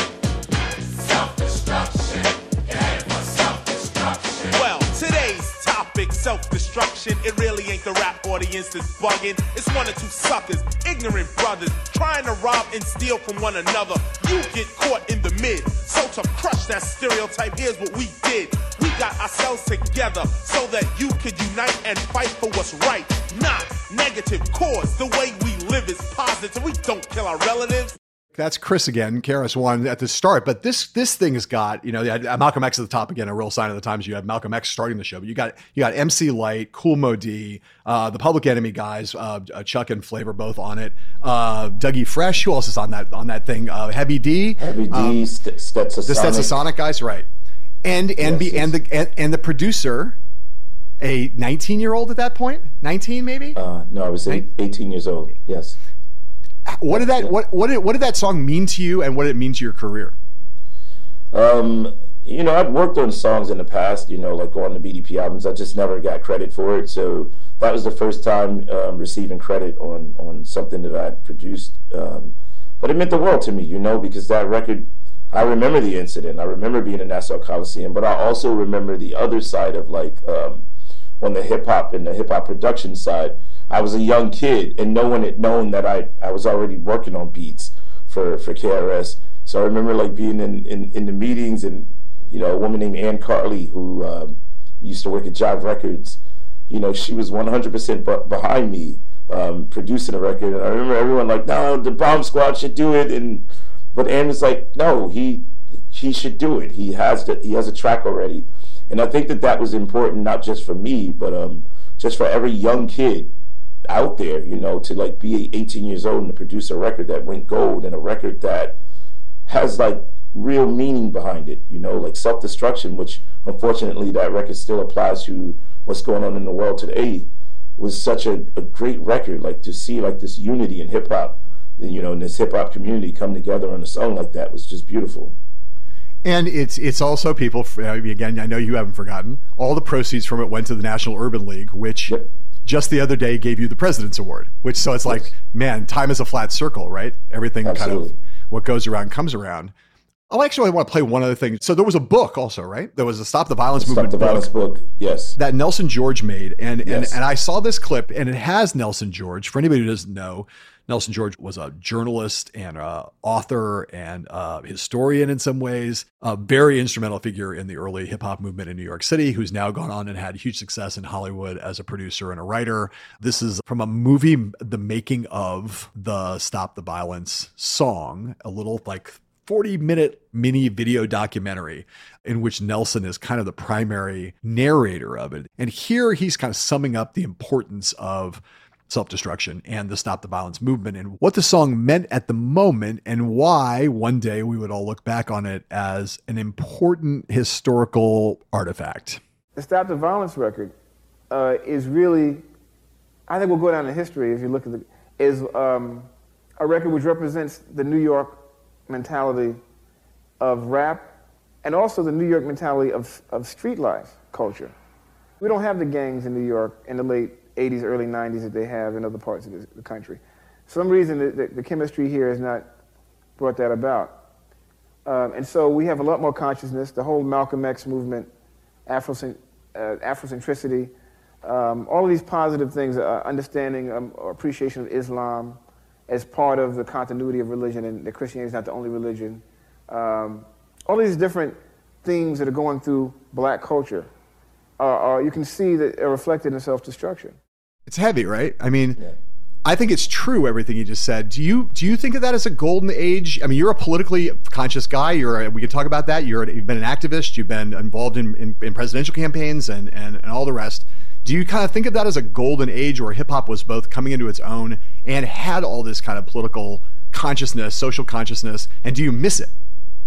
Self-destruction. You're headed for self-destruction. Well, today's topic, self-destruction. It really ain't the rap audience that's bugging. It's one or two suckers, ignorant brothers, trying to rob and steal from one another. You get caught in the mid. So to crush that stereotype, here's what we did. We got ourselves together so that you could unite and fight for what's right. Not negative cause. The way we live is positive. We don't kill our relatives. That's Chris again, K R S One at the start. But this this thing has got, you know, Malcolm X at the top again, a real sign of the times. You have Malcolm X starting the show, but you got you got M C Lyte, Kool Moe Dee, uh, the Public Enemy guys, uh, Chuck and Flavor both on it. Uh, Dougie Fresh, who else is on that on that thing? Uh, Heavy D, Heavy D, um, St- Stetsasonic. The Stetsasonic guys, right? And and yes, be, yes. and the and, and the producer, a nineteen year old at that point, nineteen maybe. Uh, no, I was eight, eighteen years old. Yes. What did that what what did what did that song mean to you, and what did it mean to your career? Um, you know, I've worked on songs in the past, you know, like on the B D P albums. I just never got credit for it. So that was the first time um, receiving credit on on something that I had produced. Um, but it meant the world to me, you know, because that record, I remember the incident. I remember being in Nassau Coliseum, but I also remember the other side of like um, on the hip hop and the hip hop production side. I was a young kid, and no one had known that I, I was already working on beats for, for K R S. So I remember like being in, in, in the meetings, and, you know, a woman named Ann Cartley, who uh, used to work at Jive Records, you know, she was one hundred percent b- behind me um, producing a record. And I remember everyone like, no, the Bomb Squad should do it. And but Ann was like, no, he he should do it. He has the, he has a track already. And I think that that was important, not just for me, but um, just for every young kid out there, you know, to like be eighteen years old and to produce a record that went gold, and a record that has like real meaning behind it, you know, like Self-Destruction, which unfortunately that record still applies to what's going on in the world today, was such a, a great record. Like to see like this unity in hip hop, you know, in this hip hop community come together on a song like that was just beautiful. And it's it's also people, again, I know you haven't forgotten, all the proceeds from it went to the National Urban League, which yep. just the other day gave you the President's Award, which so it's yes. like, man, time is a flat circle, right? Everything Absolutely. kind of, what goes around comes around. Oh, actually, I want to play one other thing. So there was a book also, right? There was a Stop the Violence Stop Movement the book. Violence book, yes. That Nelson George made. And, yes. and and I saw this clip, and it has Nelson George. For anybody who doesn't know, Nelson George was a journalist and a author and a historian in some ways, a very instrumental figure in the early hip-hop movement in New York City, who's now gone on and had huge success in Hollywood as a producer and a writer. This is from a movie, the making of the Stop the Violence song, a little like forty minute mini video documentary in which Nelson is kind of the primary narrator of it. And here he's kind of summing up the importance of self-destruction and the Stop the Violence movement and what the song meant at the moment and why one day we would all look back on it as an important historical artifact. The Stop the Violence record uh, is really, I think we'll go down in history if you look at the, is um, a record which represents the New York mentality of rap and also the New York mentality of, of street life culture. We don't have the gangs in New York in the late eighties, early nineties that they have in other parts of the, the country. For some reason, the, the, the chemistry here has not brought that about. Um, and so we have a lot more consciousness, the whole Malcolm X movement, Afrocent, uh, Afrocentricity, um, all of these positive things, uh, understanding um, or appreciation of Islam as part of the continuity of religion and that Christianity is not the only religion. Um, all these different things that are going through black culture, are, are, you can see that are reflected in self-destruction. It's heavy, right? I mean, yeah. I think it's true, everything you just said. Do you do you think of that as a golden age? I mean, you're a politically conscious guy. You're a, we can talk about that. You're a, you've been an activist. You've been involved in, in, in presidential campaigns and, and, and all the rest. Do you kind of think of that as a golden age where hip-hop was both coming into its own and had all this kind of political consciousness, social consciousness, and do you miss it?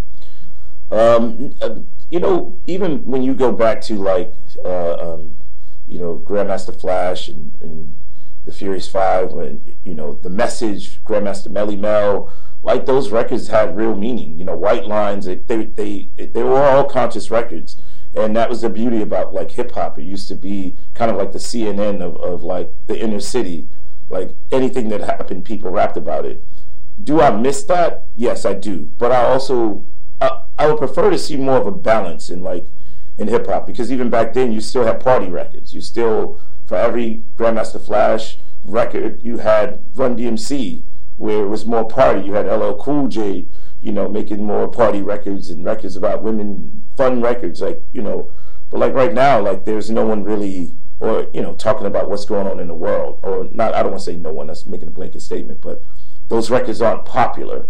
Um, you know, even when you go back to like, uh, um, you know, Grandmaster Flash and, and the Furious Five, when, you know, The Message, Grandmaster Melly Mel, like those records had real meaning. You know, White Lines, they, they, they, they were all conscious records. And that was the beauty about like hip hop. It used to be kind of like the C N N of, of like the inner city. Like anything that happened, people rapped about it. Do I miss that? Yes, I do. But I also, I, I would prefer to see more of a balance in like in hip hop, because even back then you still had party records. You still, for every Grandmaster Flash record, you had Run D M C, where it was more party. You had L L Cool J, you know, making more party records and records about women, fun records, like, you know, but like right now, like there's no one really, or, you know, talking about what's going on in the world, or not, I don't want to say no one, that's making a blanket statement, but those records aren't popular.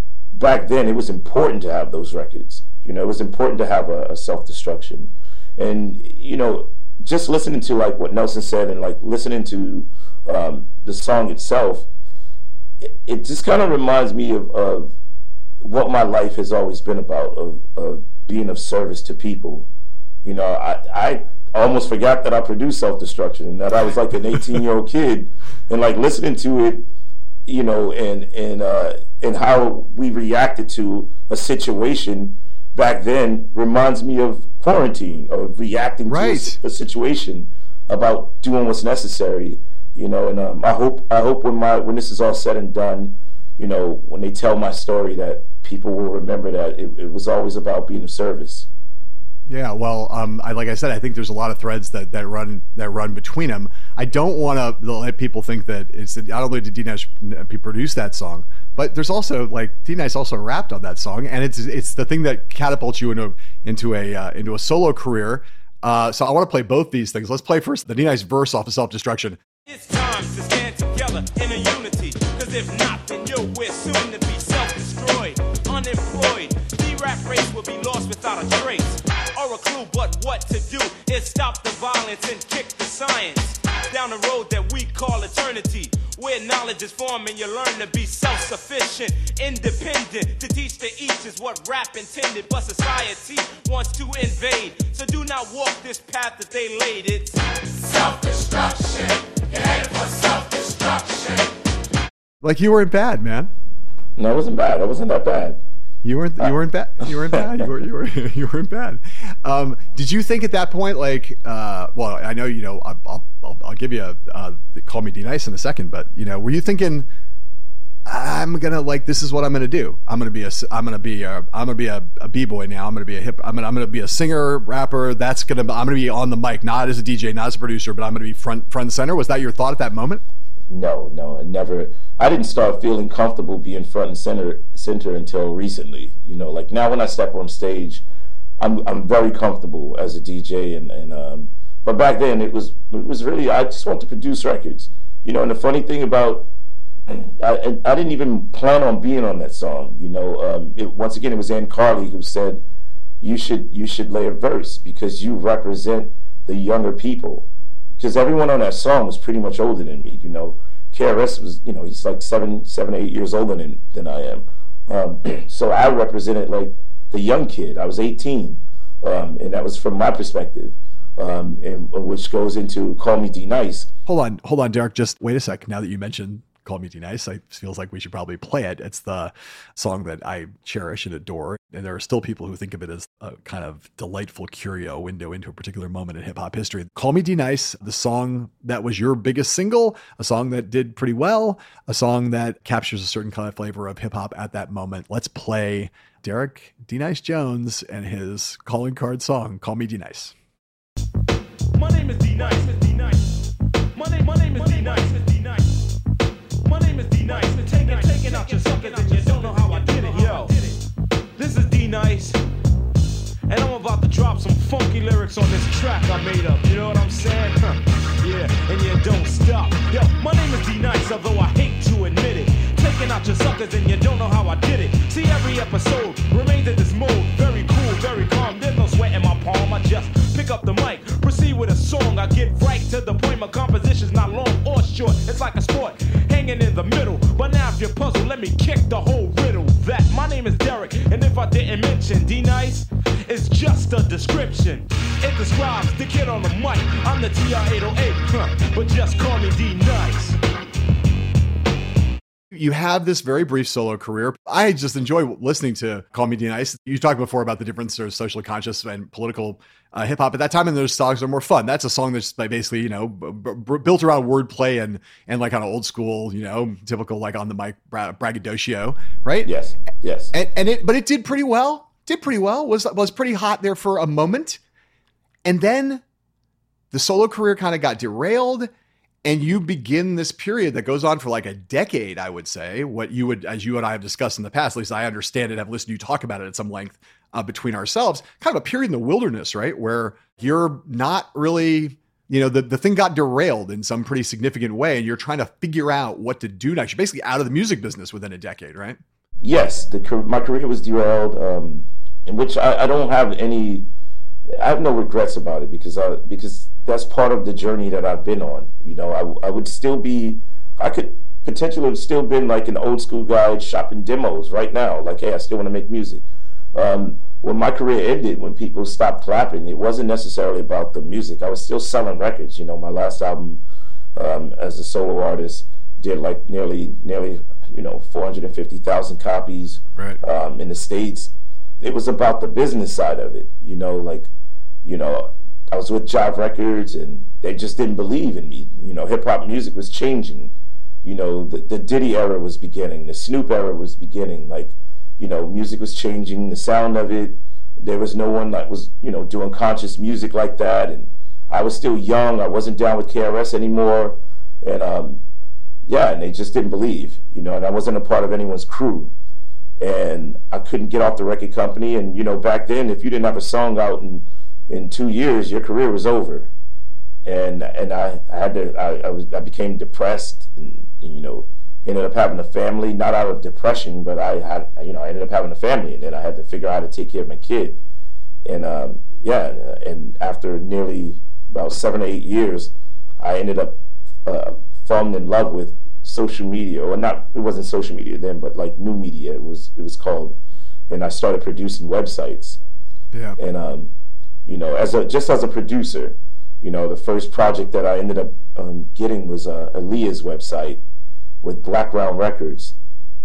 Back then, it was important to have those records. You know, it was important to have a, a self-destruction. And, you know, just listening to like what Nelson said and like listening to um, the song itself, it, it just kind of reminds me of, of what my life has always been about, of, of being of service to people. You know, I, I almost forgot that I produced Self-Destruction and that I was like an eighteen-year-old kid, and like listening to it, you know, and and uh, and how we reacted to a situation back then reminds me of quarantine, of reacting right. to a, a situation, about doing what's necessary. You know, and um, I hope I hope when my when this is all said and done, you know, when they tell my story, that people will remember that it, it was always about being of service. Yeah, well, um, I, like I said, I think there's a lot of threads that, that run that run between them. I don't want to let people think that it's not only did D-Nice produce that song, but there's also like D-Nice also rapped on that song, and it's it's the thing that catapults you into into a uh, into a solo career. Uh, so I want to play both these things. Let's play first the D-Nice verse off of Self-Destruction. It's time to stand together in a unity, because if not, then you'll we're soon to be self-destroyed, unemployed. The rap race will be lost without a trace or a clue, but what to do is stop the violence and kick the science down the road that we call eternity, where knowledge is formed and you learn to be self-sufficient, independent. To teach to each is what rap intended, but society wants to invade. So do not walk this path that they laid. It's self-destruction. You're headed for self-destruction. Like you weren't bad, man. No, it wasn't bad. It wasn't that bad. You weren't. You weren't bad. You weren't bad. You were. You were. You weren't bad. Um, did you think at that point, like, uh, well, I know you know. I'll, I'll, I'll give you a uh, call me D Nice in a second, but you know, were you thinking, I'm gonna like this is what I'm gonna do. I'm gonna be a. I'm gonna be a. I'm gonna be a, a b-boy now. I'm gonna be a hip. I'm gonna. I'm gonna be a singer, rapper. That's gonna. I'm gonna be on the mic, not as a D J, not as a producer, but I'm gonna be front front and center. Was that your thought at that moment? No, no, I never. I didn't start feeling comfortable being front and center center until recently. You know, like now when I step on stage, I'm I'm very comfortable as a D J, and and um. But back then it was it was really I just wanted to produce records. You know, and the funny thing about I I didn't even plan on being on that song. You know, um, it, once again it was Ann Carly who said, you should you should lay a verse because you represent the younger people. Because everyone on that song was pretty much older than me, you know. K R S was, you know, he's like seven, seven, eight years older than than I am. Um, so I represented like the young kid. I was eighteen, um, and that was from my perspective, um, and which goes into Call Me D Nice. Hold on, hold on, Derek. Just wait a sec. Now that you mentioned Call Me D Nice, it feels like we should probably play it. It's the song that I cherish and adore. And there are still people who think of it as a kind of delightful curio window into a particular moment in hip hop history. Call Me D Nice, the song that was your biggest single, a song that did pretty well, a song that captures a certain kind of flavor of hip hop at that moment. Let's play Derek D Nice Jones and his calling card song, Call Me D Nice. My name is D Nice. D Nice. My name, my name is D Nice. D Nice. My name is D Nice. Taking, taking out your suckers and you don't know how I did it, yo. This is D Nice, and I'm about to drop some funky lyrics on this track I made up. You know what I'm saying? Huh. Yeah, and you don't stop. Yo, my name is D Nice, although I hate to admit it. Taking out your suckers and you don't know how I did it. See, every episode remains in this mode. Very cool, very calm. There's no sweat in my palm. I just pick up the mic, proceed with a song. I get right to the point. My composition's not long or short. It's like a sport, hanging in the middle. But now if you're puzzled, let me kick the whole riddle. That my name is Derek, and if I didn't mention D Nice, it's just a description. It describes the kid on the mic. I'm the T R eight oh eight, huh, but just call me D Nice. You have this very brief solo career. I just enjoy listening to Call Me D Nice. You talked before about the difference of socially conscious and political uh, hip hop at that time, and those songs are more fun. That's a song that's basically, you know, b- b- built around wordplay and and like kind of old school, you know, typical like on the mic bra- braggadocio, right? Yes, yes. And and it, but it did pretty well. Did pretty well. Was was pretty hot there for a moment, and then the solo career kind of got derailed. And you begin this period that goes on for like a decade, I would say, what you would, as you and I have discussed in the past, at least I understand it, I've listened to you talk about it at some length uh, between ourselves, kind of a period in the wilderness, right? Where you're not really, you know, the, the thing got derailed in some pretty significant way and you're trying to figure out what to do next. You're basically out of the music business within a decade, right? Yes, the my career was derailed, um, in which I, I don't have any, I have no regrets about it because I, because that's part of the journey that I've been on. You know, I, I would still be, I could potentially have still been like an old school guy shopping demos right now. Like, hey, I still want to make music. Um, when my career ended, when people stopped clapping, it wasn't necessarily about the music. I was still selling records. You know, my last album um, as a solo artist did like nearly, nearly, you know, four hundred fifty thousand copies right. um, in the States. It was about the business side of it. You know, like, you know, I was with Jive Records and they just didn't believe in me. You know, hip hop music was changing. You know, the, the Diddy era was beginning. The Snoop era was beginning. Like, you know, music was changing, the sound of it. There was no one that was, you know, doing conscious music like that. And I was still young. I wasn't down with K R S anymore. And, um, yeah, and they just didn't believe, you know, and I wasn't a part of anyone's crew. And I couldn't get off the record company. And, you know, back then, if you didn't have a song out in in two years, your career was over. And and I, I had to, I, I was, I became depressed and, and, you know, ended up having a family, not out of depression, but I had, you know, I ended up having a family and then I had to figure out how to take care of my kid. And, um, yeah, and after nearly about seven or eight years, I ended up uh, falling in love with social media, or not, it wasn't social media then, but like new media, it was, it was called. And I started producing websites. Yeah. And, um, you know, as a just as a producer, you know, the first project that I ended up um, getting was uh, Aaliyah's website with Black Round Records,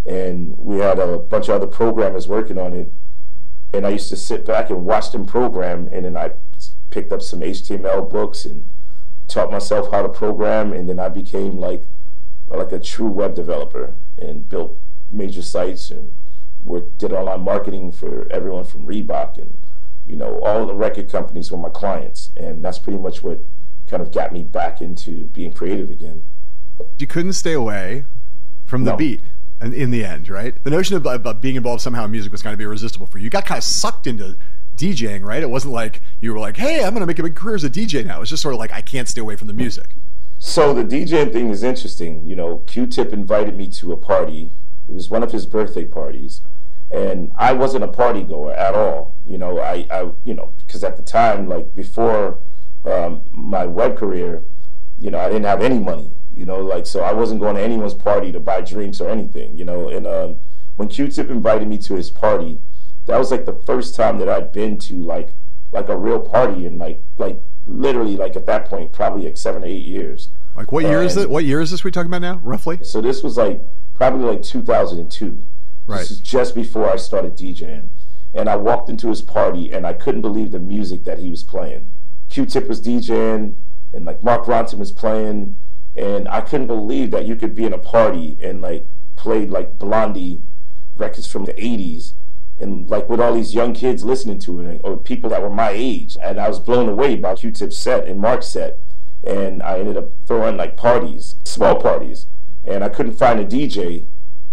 and we had a bunch of other programmers working on it. And I used to sit back and watch them program, and then I picked up some H T M L books and taught myself how to program, and then I became like like a true web developer and built major sites and worked, did online marketing for everyone from Reebok, and you know, all the record companies were my clients, and that's pretty much what kind of got me back into being creative again. You couldn't stay away from the No. beat. And in the end, right? The notion of, of being involved somehow in music was kind of irresistible for you. You got kind of sucked into DJing, right? It wasn't like you were like, hey, I'm going to make a big career as a D J now. It was just sort of like, I can't stay away from the music. So the DJing thing is interesting. You know, Q-Tip invited me to a party. It was one of his birthday parties. And I wasn't a party goer at all. You know, I, I you know, because at the time, like before um, my web career, you know, I didn't have any money. You know, like, so I wasn't going to anyone's party to buy drinks or anything, you know. And um, when Q-Tip invited me to his party, that was like the first time that I'd been to like like a real party in like like literally like at that point probably like seven or eight years. Like what year and, is it? What year is this we're talking about now, roughly? So this was like probably like two thousand two. Right. This is just before I started DJing, and I walked into his party and I couldn't believe the music that he was playing. Q-Tip was DJing and like Mark Ronson was playing. And I couldn't believe that you could be in a party and like play like Blondie records from the eighties and like with all these young kids listening to it, or people that were my age. And I was blown away by Q-Tip's set and Mark's set. And I ended up throwing like parties, small parties. And I couldn't find a D J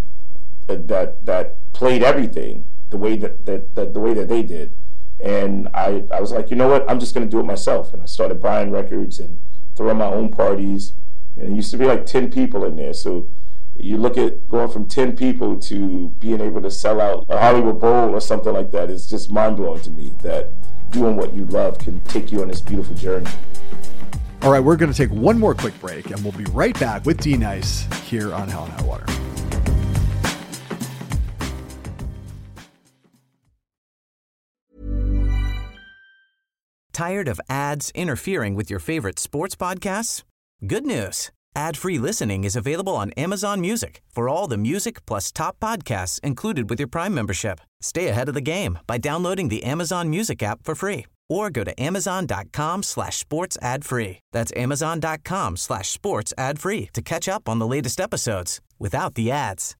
that that played everything the way that, that, that the way that they did. And I, I was like, you know what? I'm just going to do it myself. And I started buying records and throwing my own parties. And it used to be like ten people in there. So you look at going from ten people to being able to sell out a Hollywood Bowl or something like that. It's just mind-blowing to me that doing what you love can take you on this beautiful journey. All right, we're going to take one more quick break, and we'll be right back with D-Nice here on Hell and High Water. Tired of ads interfering with your favorite sports podcasts? Good news. Ad-free listening is available on Amazon Music for all the music plus top podcasts included with your Prime membership. Stay ahead of the game by downloading the Amazon Music app for free or go to amazon.com slash sports ad free. That's amazon.com slash sports ad free to catch up on the latest episodes without the ads.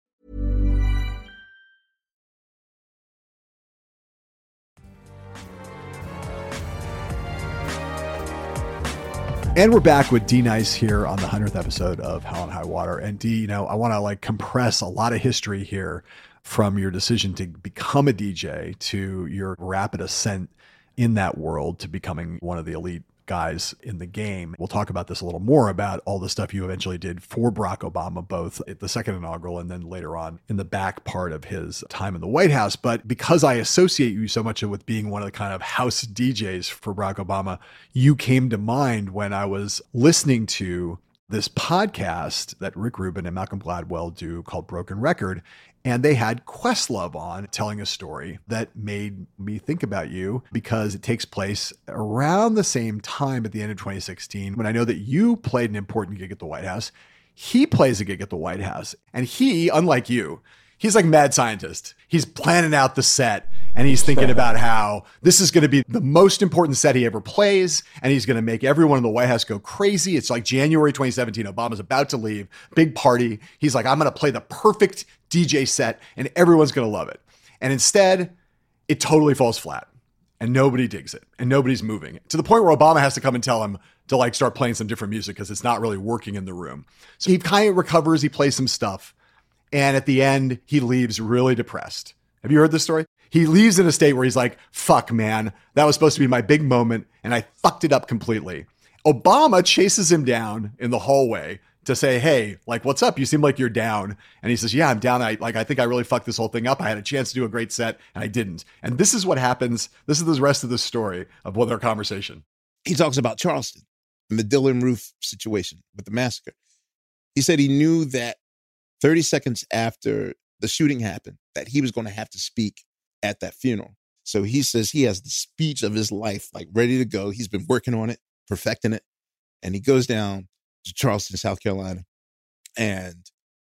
And we're back with D-Nice here on the hundredth episode of Hell and High Water. And D, you know, I want to like compress a lot of history here from your decision to become a D J to your rapid ascent in that world to becoming one of the elite guys in the game. We'll talk about this a little more about all the stuff you eventually did for Barack Obama, both at the second inaugural and then later on in the back part of his time in the White House. But because I associate you so much with being one of the kind of house D Js for Barack Obama, you came to mind when I was listening to this podcast that Rick Rubin and Malcolm Gladwell do called Broken Record. And they had Questlove on telling a story that made me think about you because it takes place around the same time at the end of twenty sixteen when I know that you played an important gig at the White House. He plays a gig at the White House, and he, unlike you, he's like mad scientist. He's planning out the set and he's thinking about how this is going to be the most important set he ever plays. And he's going to make everyone in the White House go crazy. It's like January twenty seventeen. Obama's about to leave, big party. He's like, I'm going to play the perfect D J set and everyone's going to love it. And instead, it totally falls flat and nobody digs it and nobody's moving to the point where Obama has to come and tell him to like start playing some different music because it's not really working in the room. So he kind of recovers. He plays some stuff. And at the end, he leaves really depressed. Have you heard this story? He leaves in a state where he's like, fuck, man, that was supposed to be my big moment, and I fucked it up completely. Obama chases him down in the hallway to say, hey, like, what's up? You seem like you're down. And he says, yeah, I'm down. I like, I think I really fucked this whole thing up. I had a chance to do a great set, and I didn't. And this is what happens. This is the rest of the story of what their conversation. He talks about Charleston and the Dylann Roof situation with the massacre. He said he knew that thirty seconds after the shooting happened, that he was going to have to speak at that funeral. So he says he has the speech of his life, like ready to go. He's been working on it, perfecting it. And he goes down to Charleston, South Carolina, and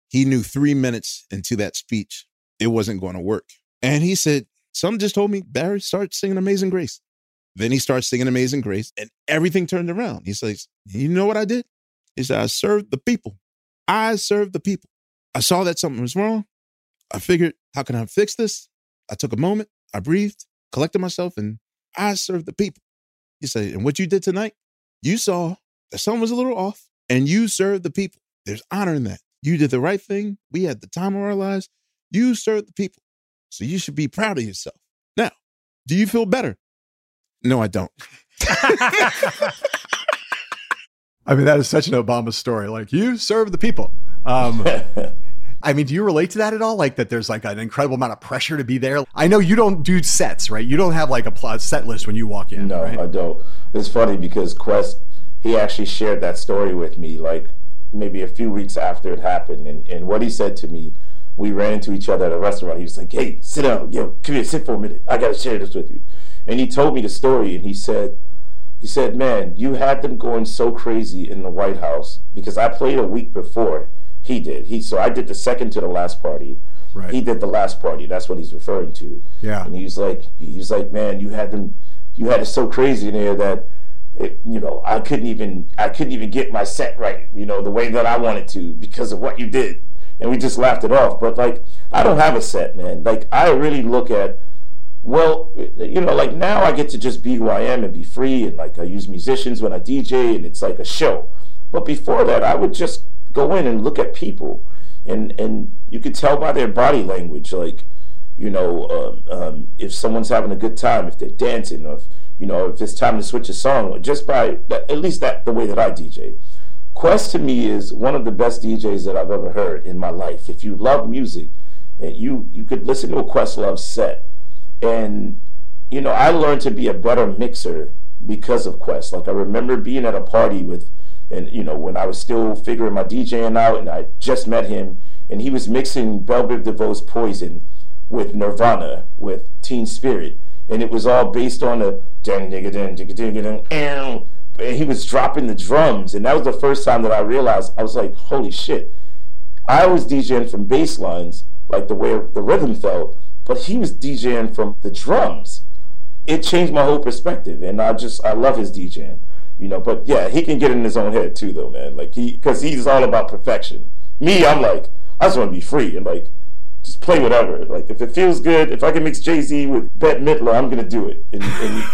He knew three minutes into that speech, it wasn't going to work. And he said, someone just told me, Barry, start singing Amazing Grace. Then he starts singing Amazing Grace and everything turned around. He says, you know what I did? He said, I served the people. I served the people. I saw that something was wrong. I figured, how can I fix this? I took a moment, I breathed, collected myself, and I served the people. He said, and what you did tonight, you saw that something was a little off and you served the people. There's honor in that. You did the right thing. We had the time of our lives. You served the people. So you should be proud of yourself. Now, do you feel better? No, I don't. I mean, that is such an Obama story. Like, you serve the people. Um, I mean, do you relate to that at all? Like that there's like an incredible amount of pressure to be there? I know you don't do sets, right? You don't have like a pl- set list when you walk in. No, right? I don't. It's funny because Quest, he actually shared that story with me like maybe a few weeks after it happened. And, and what he said to me, we ran into each other at a restaurant. He was like, hey, sit down. Yo, come here, sit for a minute. I got to share this with you. And he told me the story and he said, he said, man, you had them going so crazy in the White House because I played a week before he did. He So I did the second to the last party. Right. He did the last party. That's what he's referring to. Yeah. And he was like, he was like, man, you had them, you had it so crazy in there that, it, you know, I couldn't even, I couldn't even get my set right, you know, the way that I wanted to because of what you did. And we just laughed it off. But like, I don't have a set, man. Like, I really look at, well, you know, like now I get to just be who I am and be free. And like, I use musicians when I D J and it's like a show. But before that, I would just go in and look at people. And, and you could tell by their body language, like, you know, um, um, if someone's having a good time, if they're dancing, or if, you know, if it's time to switch a song, or just by, at least that the way that I D J. Quest to me is one of the best D Js that I've ever heard in my life. If you love music, and you, you could listen to a Questlove set. And, you know, I learned to be a better mixer because of Quest. Like, I remember being at a party with, and, you know, when I was still figuring my DJing out, and I just met him, and he was mixing Bell Biv DeVoe's Poison with Nirvana, with Teen Spirit. And it was all based on a ding digga ding digga digga ding, and he was dropping the drums. And that was the first time that I realized, I was like, holy shit. I was DJing from bass lines, like the way the rhythm felt, but he was DJing from the drums. It changed my whole perspective, and I just, I love his DJing, you know. But yeah, he can get in his own head too, though, man. Like, he, because he's all about perfection. Me, I'm like, I just want to be free and like, just play whatever. Like, if it feels good, if I can mix Jay-Z with Bette Midler, I'm gonna do it. And,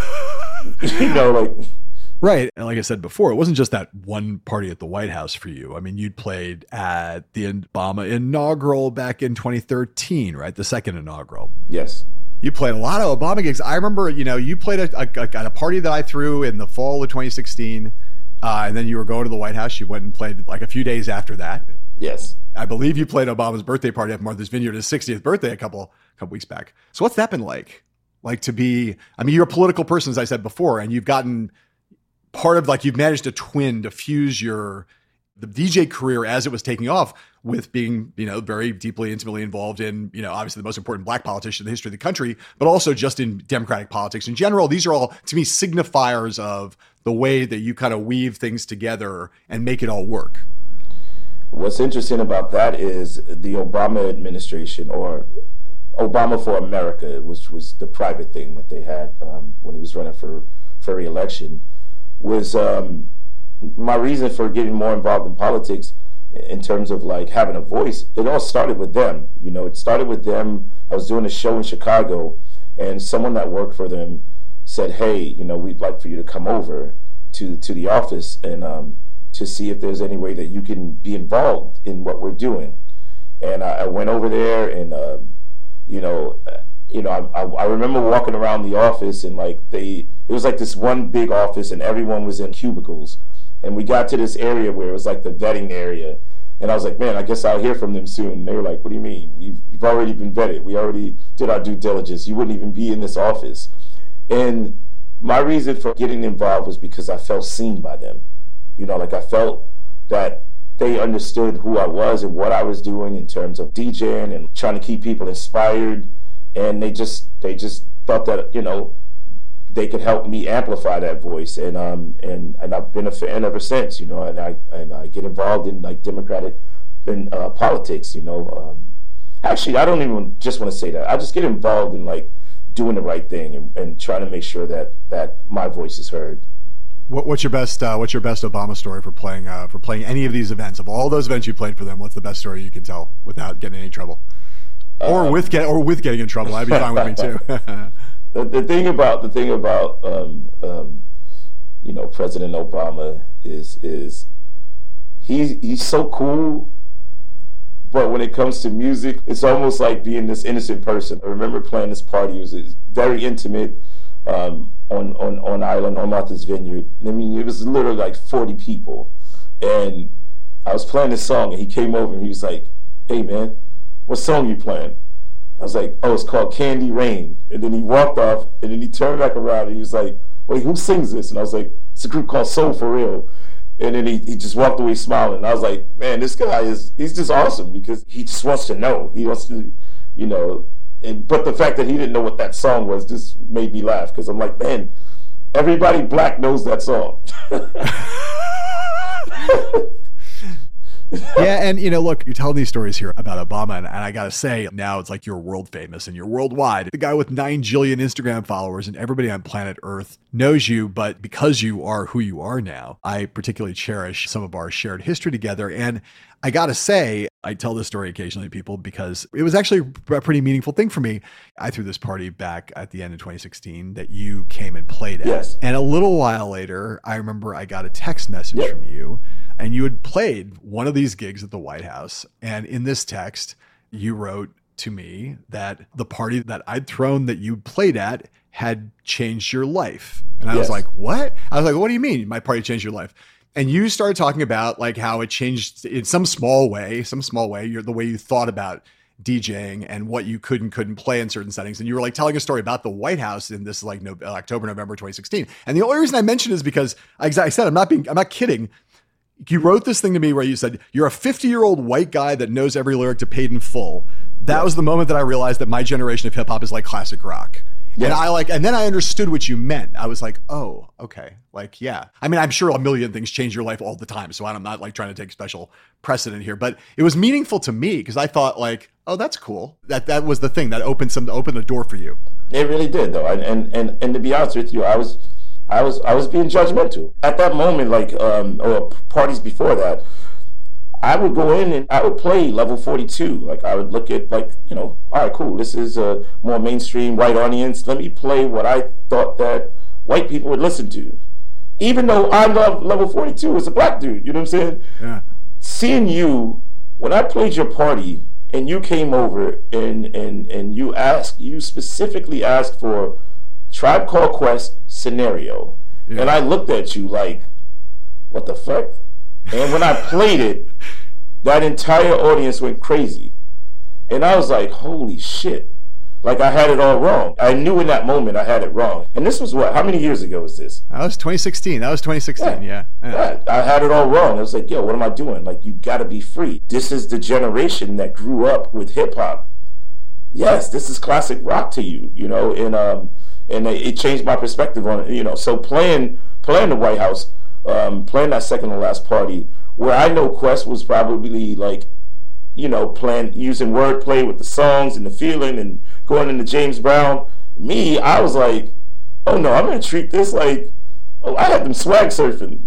and you know, like. Right. And like I said before, it wasn't just that one party at the White House for you. I mean, you'd played at the Obama inaugural back in twenty thirteen, right? The second inaugural. Yes. You played a lot of Obama gigs. I remember, you know, you played a, a, a, a party that I threw in the fall of twenty sixteen. Uh, and then you were going to the White House. You went and played like a few days after that. Yes. I believe you played Obama's birthday party at Martha's Vineyard, his sixtieth birthday, a couple, couple weeks back. So what's that been like? Like to be, I mean, you're a political person, as I said before, and you've gotten part of, like, you've managed to twin, to fuse your, the D J career as it was taking off with being, you know, very deeply, intimately involved in, you know, obviously the most important black politician in the history of the country, but also just in Democratic politics in general. These are all, to me, signifiers of the way that you kind of weave things together and make it all work. What's interesting about that is the Obama administration, or Obama for America, which was the private thing that they had um, when he was running for, for re-election, was um, my reason for getting more involved in politics in terms of like having a voice. It all started with them. You know, it started with them. I was doing a show in Chicago, and someone that worked for them said, hey, you know, we'd like for you to come over to, to the office and um, to see if there's any way that you can be involved in what we're doing. And I, I went over there, and, um, you know, you know, I, I remember walking around the office, and like they, it was like this one big office, and everyone was in cubicles. And we got to this area where it was like the vetting area. And I was like, man, I guess I'll hear from them soon. And they were like, what do you mean? You've, you've already been vetted. We already did our due diligence. You wouldn't even be in this office. And my reason for getting involved was because I felt seen by them. You know, like I felt that they understood who I was and what I was doing in terms of DJing and trying to keep people inspired. And they just, they just thought that, you know, they could help me amplify that voice, and um and and I've been a fan ever since, you know. And I and I get involved in like Democratic than uh, politics. You know, um, actually, I don't even just want to say that. I just get involved in like doing the right thing and, and trying to make sure that that my voice is heard. What, what's your best uh, What's your best Obama story for playing uh, for playing any of these events? Of all those events you played for them, what's the best story you can tell without getting in any trouble, or um, with get or with getting in trouble? I'd be fine with me too. the, the thing about the thing about um, um, you know, President Obama is is he he's so cool, but when it comes to music, it's almost like being this innocent person. I remember playing this party. It was, it was very intimate. Um, on, on, on Island, on Martha's Vineyard. I mean, it was literally like forty people. And I was playing this song, and he came over, and he was like, hey, man, what song you playing? I was like, oh, it's called Candy Rain. And then he walked off, and then he turned back around, and he was like, wait, who sings this? And I was like, it's a group called Soul For Real. And then he, he just walked away smiling. And I was like, man, this guy is, he's just awesome, because he just wants to know. He wants to, you know, And, but the fact that he didn't know what that song was just made me laugh, because I'm like, man, everybody black knows that song. Yeah, and you know, look, you're telling these stories here about Obama, and, and I gotta say, now it's like you're world famous and you're worldwide. The guy with nine jillion Instagram followers, and everybody on planet Earth knows you, but because you are who you are now, I particularly cherish some of our shared history together. And I gotta say, I tell this story occasionally to people because it was actually a pretty meaningful thing for me. I threw this party back at the end of twenty sixteen that you came and played at. Yes. And a little while later, I remember I got a text message yep. from you, and you had played one of these gigs at the White House. And in this text, you wrote to me that the party that I'd thrown that you played at had changed your life. And I yes. was like, what? I was like, what do you mean my party changed your life? And you started talking about like how it changed in some small way, some small way, you're, the way you thought about DJing and what you could and couldn't play in certain settings. And you were like telling a story about the White House in this like no, October, November twenty sixteen. And the only reason I mentioned it is because, like I said, I'm not being, I'm not kidding. You wrote this thing to me where you said, you're a fifty year old white guy that knows every lyric to Paid in Full. That was the moment that I realized that my generation of hip hop is like classic rock. Yes. And I like, and then I understood what you meant. I was like, oh, okay. Like, yeah. I mean, I'm sure a million things change your life all the time. So I'm not like trying to take special precedent here, but it was meaningful to me because I thought like, oh, that's cool. That that was the thing that opened some, opened the door for you. It really did though. And, and, and, and to be honest with you, I was, I was, I was being judgmental at that moment, like, um, or parties before that. I would go in and I would play Level forty-two. Like I would look at like, you know, all right, cool. This is a more mainstream white audience. Let me play what I thought that white people would listen to. Even though I love Level forty-two as a black dude, you know what I'm saying? Yeah. Seeing you, when I played your party and you came over and, and, and you asked, you specifically asked for Tribe Called Quest Scenario. Yeah. And I looked at you like, what the fuck? And when I played it, that entire audience went crazy. And I was like, holy shit. Like I had it all wrong. I knew in that moment I had it wrong. And this was what? How many years ago was this? That was twenty sixteen. That was twenty sixteen, yeah. Yeah. yeah. yeah. I had it all wrong. I was like, yo, what am I doing? Like, you gotta be free. This is the generation that grew up with hip hop. Yes, this is classic rock to you, you know, and um and it changed my perspective on it, you know. So playing playing the White House, Um, playing that second to last party, where I know Quest was probably like, you know, playing, using wordplay with the songs and the feeling and going into James Brown. Me, I was like, oh no, I'm gonna treat this like, oh, I had them swag surfing.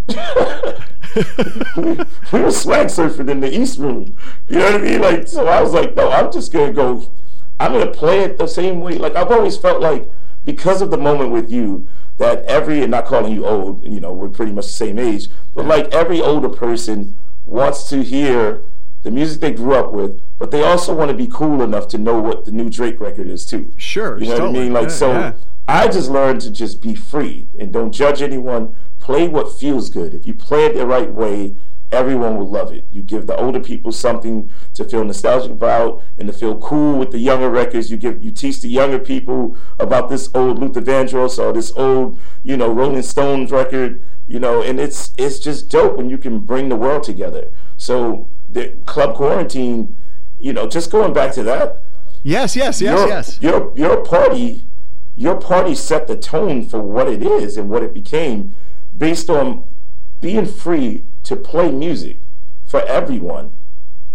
we, we were swag surfing in the East Room. You know what I mean? Like, so I was like, no, I'm just gonna go, I'm gonna play it the same way. Like I've always felt like, because of the moment with you, that every, and not calling you old, you know, we're pretty much the same age, but like every older person wants to hear the music they grew up with, but they also want to be cool enough to know what the new Drake record is too. Sure. You know totally. what I mean? Like, yeah, so yeah. I just learned to just be free and don't judge anyone. Play what feels good. If you play it the right way, everyone will love it. You give the older people something to feel nostalgic about and to feel cool with the younger records. You give, you teach the younger people about this old Luther Vandross or this old, you know, Rolling Stones record, you know, and it's it's just dope when you can bring the world together. So the Club Quarantine, you know, just going back to that. Yes, yes, yes, your, yes. Your your party, your party set the tone for what it is and what it became, based on being free to play music for everyone.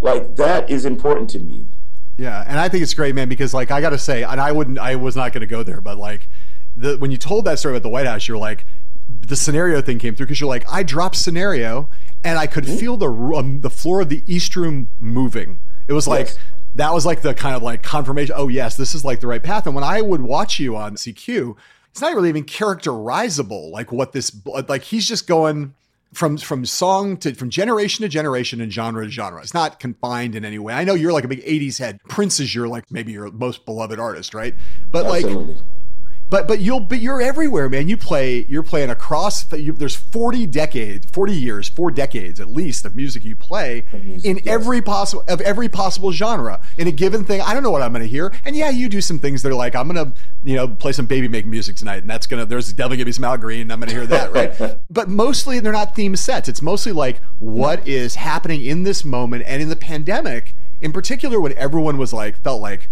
Like, that is important to me. Yeah, and I think it's great, man, because like I got to say, and I wouldn't, I was not going to go there, but like the when you told that story about the White House, you're like, the scenario thing came through because you're like, I dropped scenario, and I could mm-hmm. feel the um, the floor of the East Room moving. It was like yes. that was like the kind of like confirmation. Oh yes, this is like the right path. And when I would watch you on C Q, it's not really even characterizable. Like what this, like he's just going from from song to from generation to generation and genre to genre. It's not confined in any way. I know you're like a big eighties head. Prince is your like maybe your most beloved artist, right? But Absolutely. like, but but you'll but you're everywhere, man. You play you're playing across. The, you, there's forty decades, forty years, four decades at least of music you play music, in yes. every possible of every possible genre in a given thing. I don't know what I'm going to hear, and yeah, you do some things that are like I'm going to you know play some Baby Make music tonight, and that's gonna there's definitely gonna be some Al Green. And I'm going to hear that, right? But mostly they're not theme sets. It's mostly like what is happening in this moment and in the pandemic, in particular, when everyone was like felt like.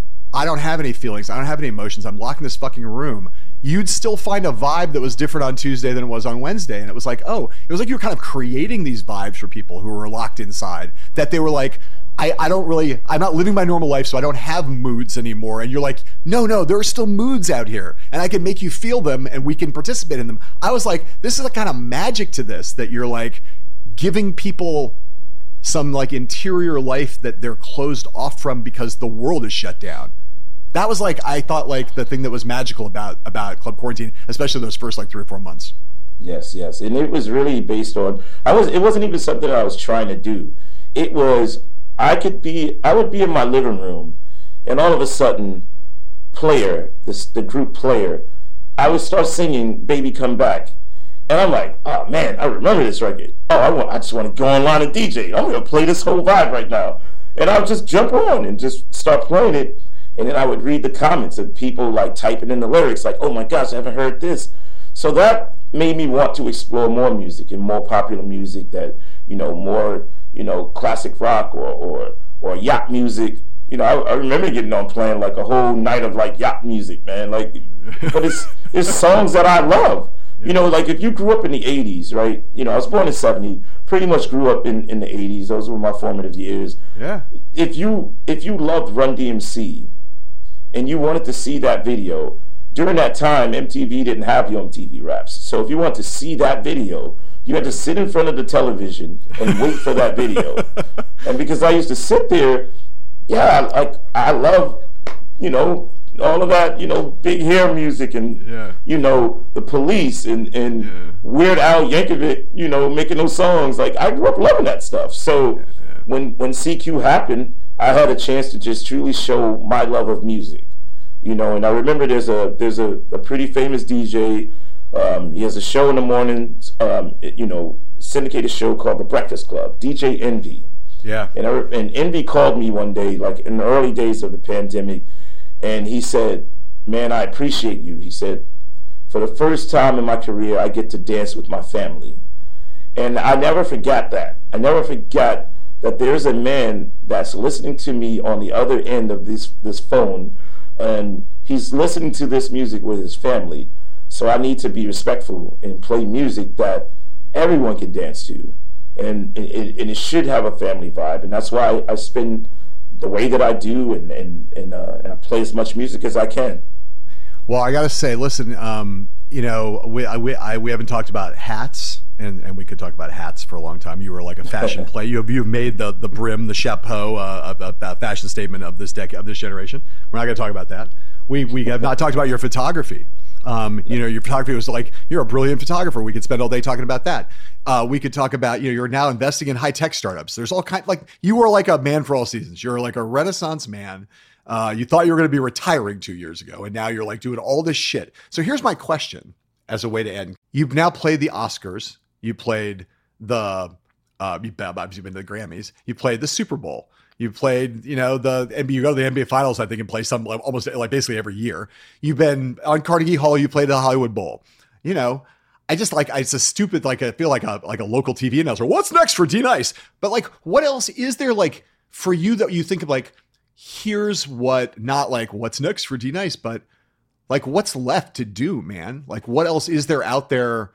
I don't have any feelings. I don't have any emotions. I'm locked in this fucking room. You'd still find a vibe that was different on Tuesday than it was on Wednesday. And it was like, oh, it was like you were kind of creating these vibes for people who were locked inside, that they were like, I, I don't really, I'm not living my normal life, so I don't have moods anymore. And you're like, no, no, there are still moods out here, and I can make you feel them, and we can participate in them. I was like, this is a kind of magic to this, that you're like giving people some like interior life that they're closed off from because the world is shut down. That was like, I thought like the thing that was magical about, about Club Quarantine, especially those first like three or four months. Yes, yes. And it was really based on, I was, it wasn't even something that I was trying to do. It was, I could be, I would be in my living room, and all of a sudden, Player, this, the group Player, I would start singing Baby Come Back. And I'm like, oh man, I remember this record. Oh, I want, I just want to go online and D J. I'm going to play this whole vibe right now. And I would just jump on and just start playing it. And then I would read the comments of people like typing in the lyrics like, oh my gosh, I haven't heard this. So that made me want to explore more music and more popular music, that, you know, more, you know, classic rock or or, or yacht music. You know, I, I remember getting on playing like a whole night of like yacht music, man. Like, but it's, it's songs that I love. You know, like if you grew up in the eighties, right? You know, I was born in seventy, pretty much grew up in, in the eighties. Those were my formative years. Yeah. If you if you loved Run D M C and you wanted to see that video, during that time, M T V didn't have your M T V Raps. So if you wanted to see that video, you had to sit in front of the television and wait for that video. And because I used to sit there, yeah, like I, I love, you know, all of that, you know, Big Hair music and, yeah. you know, the Police and, and yeah. Weird Al Yankovic, you know, making those songs. Like, I grew up loving that stuff. So yeah, yeah. when when C Q happened, I had a chance to just truly show my love of music, you know. And I remember there's a there's a, a pretty famous D J. Um, he has a show in the morning, um, you know, syndicated show called The Breakfast Club, D J Envy. Yeah. And, I, and Envy called me one day, like in the early days of the pandemic, and he said, man, I appreciate you. He said, for the first time in my career, I get to dance with my family. And I never forgot that. I never forgot that there's a man that's listening to me on the other end of this, this phone, and he's listening to this music with his family. So I need to be respectful and play music that everyone can dance to. And, and, and it should have a family vibe. And that's why I spend the way that I do, and, and, and, uh, and I play as much music as I can. Well, I got to say, listen, um, you know, we, I, we, I, we haven't talked about hats, and, and we could talk about hats for a long time. You were like a fashion play. You have, you've made the, the brim, the chapeau, uh, a, a fashion statement of this decade, of this generation. We're not going to talk about that. We, we have not talked about your photography. Um, you know, your photography was like, you're a brilliant photographer. We could spend all day talking about that. Uh, we could talk about, you know, you're now investing in high tech startups. There's all kind, like, you were like a man for all seasons. You're like a Renaissance man. Uh, you thought you were going to be retiring two years ago, and now you're like doing all this shit. So here's my question as a way to end. You've now played the Oscars. You played the, uh, you've been to the Grammys. You played the Super Bowl. You played, you know, the N B A, you go to the N B A Finals, I think, and play some, like, almost like basically every year. You've been on Carnegie Hall. You played the Hollywood Bowl. You know, I just like, it's a stupid, like, I feel like a like a local T V announcer. What's next for D-Nice? But like, what else is there, like, for you that you think of, like, here's what, not like what's next for D-Nice, but like what's left to do, man? Like, what else is there out there?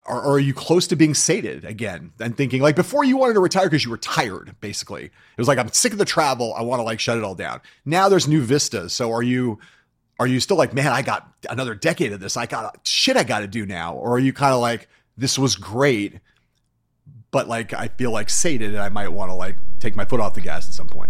or, or are you close to being sated again and thinking like before you wanted to retire because you were tired, basically? It was like, I'm sick of the travel. I want to like shut it all down. Now there's new vistas. So are you, are you still like, man, I got another decade of this. I got shit I got to do now. Or are you kind of like, this was great, but like, I feel like sated and I might want to like take my foot off the gas at some point?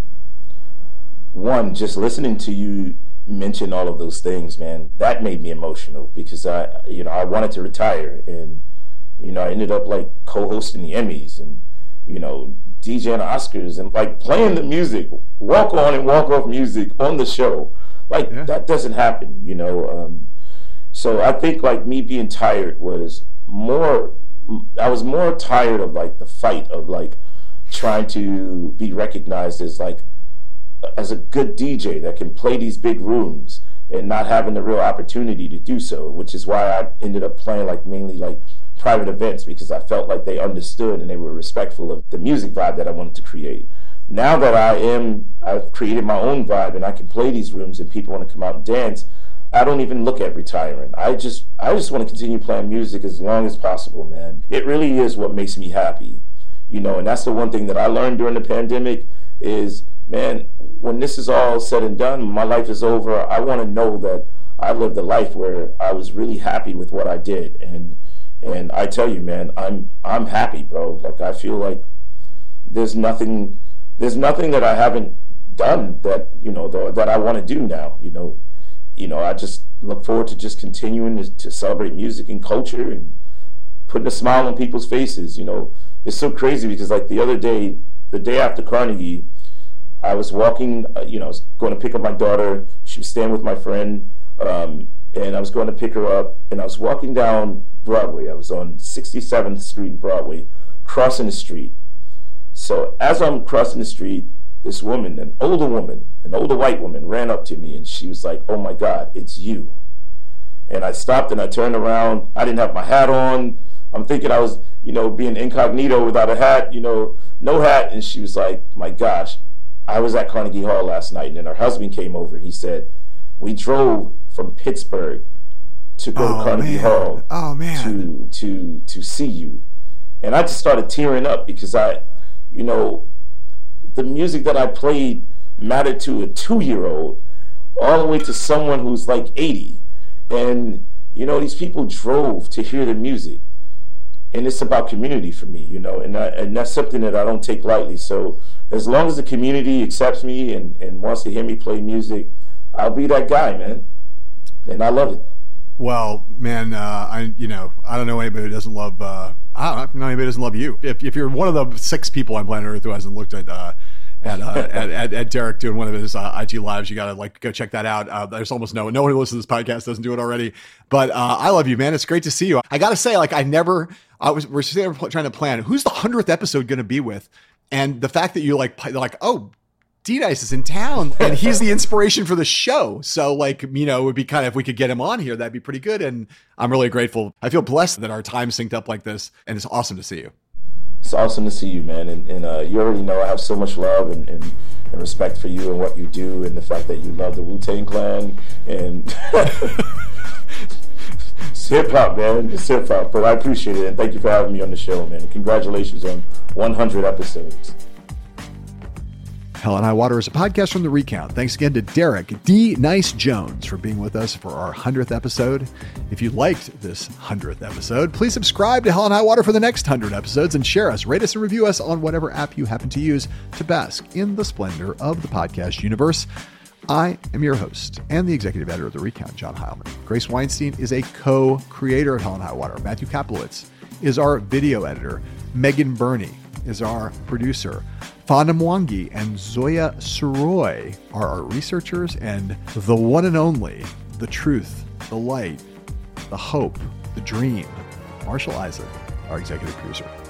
One, just listening to you mention all of those things, man, that made me emotional because I, you know, I wanted to retire, and, you know, I ended up like co-hosting the Emmys and, you know, DJing Oscars and like playing the music, walk on and walk off music on the show. Like yeah. that doesn't happen, you know? Um, so I think like me being tired was more, I was more tired of like the fight of like trying to be recognized as like, as a good D J that can play these big rooms and not having the real opportunity to do so, which is why I ended up playing like mainly like private events, because I felt like they understood and they were respectful of the music vibe that I wanted to create. Now that I am, I've created my own vibe and I can play these rooms and people want to come out and dance, I don't even look at retiring. I just, I just want to continue playing music as long as possible, man. It really is what makes me happy, you know, and that's the one thing that I learned during the pandemic is, man, when this is all said and done, my life is over, I want to know that I lived a life where I was really happy with what I did. And and I tell you, man, I'm I'm happy, bro. Like, I feel like there's nothing there's nothing that I haven't done that, you know, the, that I want to do now, you know. You know, I just look forward to just continuing to, to celebrate music and culture and putting a smile on people's faces, you know. It's so crazy because, like, the other day, the day after Carnegie, I was walking, uh, you know, I was going to pick up my daughter. She was staying with my friend, um, and I was going to pick her up, and I was walking down Broadway. I was on sixty-seventh Street in Broadway, crossing the street. So as I'm crossing the street, this woman, an older woman, an older white woman, ran up to me, and she was like, "Oh my God, it's you." And I stopped and I turned around. I didn't have my hat on. I'm thinking I was, you know, being incognito without a hat, you know, no hat. And she was like, "My gosh, I was at Carnegie Hall last night," and then her husband came over. He said, "We drove from Pittsburgh to go oh, to Carnegie man. Hall oh, man. to to to see you." And I just started tearing up because I, you know, the music that I played mattered to a two-year-old all the way to someone who's like eighty. And, you know, these people drove to hear the music. And it's about community for me, you know, and I, and that's something that I don't take lightly. So as long as the community accepts me and, and wants to hear me play music, I'll be that guy, man. And I love it. Well, man, uh, I you know I don't know anybody who doesn't love. Uh, I don't know anybody who doesn't love you. If if you're one of the six people on planet Earth who hasn't looked at uh, at, uh, at, at at Derek doing one of his uh, I G lives, you gotta like go check that out. Uh, there's almost no no one who listens to this podcast doesn't do it already. But uh, I love you, man. It's great to see you. I gotta say, like I never. I was we're sitting there trying to plan who's the hundredth episode going to be with, and the fact that you like they're like oh. D-Nice is in town and he's the inspiration for the show. So like, you know, it would be kind of, if we could get him on here, that'd be pretty good. And I'm really grateful. I feel blessed that our time synced up like this, and it's awesome to see you. It's awesome to see you, man. And, and uh, you already know I have so much love and, and, and respect for you and what you do, and the fact that you love the Wu-Tang Clan and it's hip hop, man. It's hip hop, but I appreciate it. And thank you for having me on the show, man. Congratulations on one hundred episodes. Hell and High Water is a podcast from The Recount. Thanks again to Derek D. Nice Jones for being with us for our hundredth episode. If you liked this hundredth episode, please subscribe to Hell and High Water for the next hundred episodes and share us, rate us, and review us on whatever app you happen to use to bask in the splendor of the podcast universe. I am your host and the executive editor of The Recount, John Heilman. Grace Weinstein is a co-creator of Hell and High Water. Matthew Kaplowitz is our video editor. Megan Burney is our producer. Fana Mwangi and Zoya Soroy are our researchers, and the one and only, the truth, the light, the hope, the dream, Marshall Isaac, our executive producer.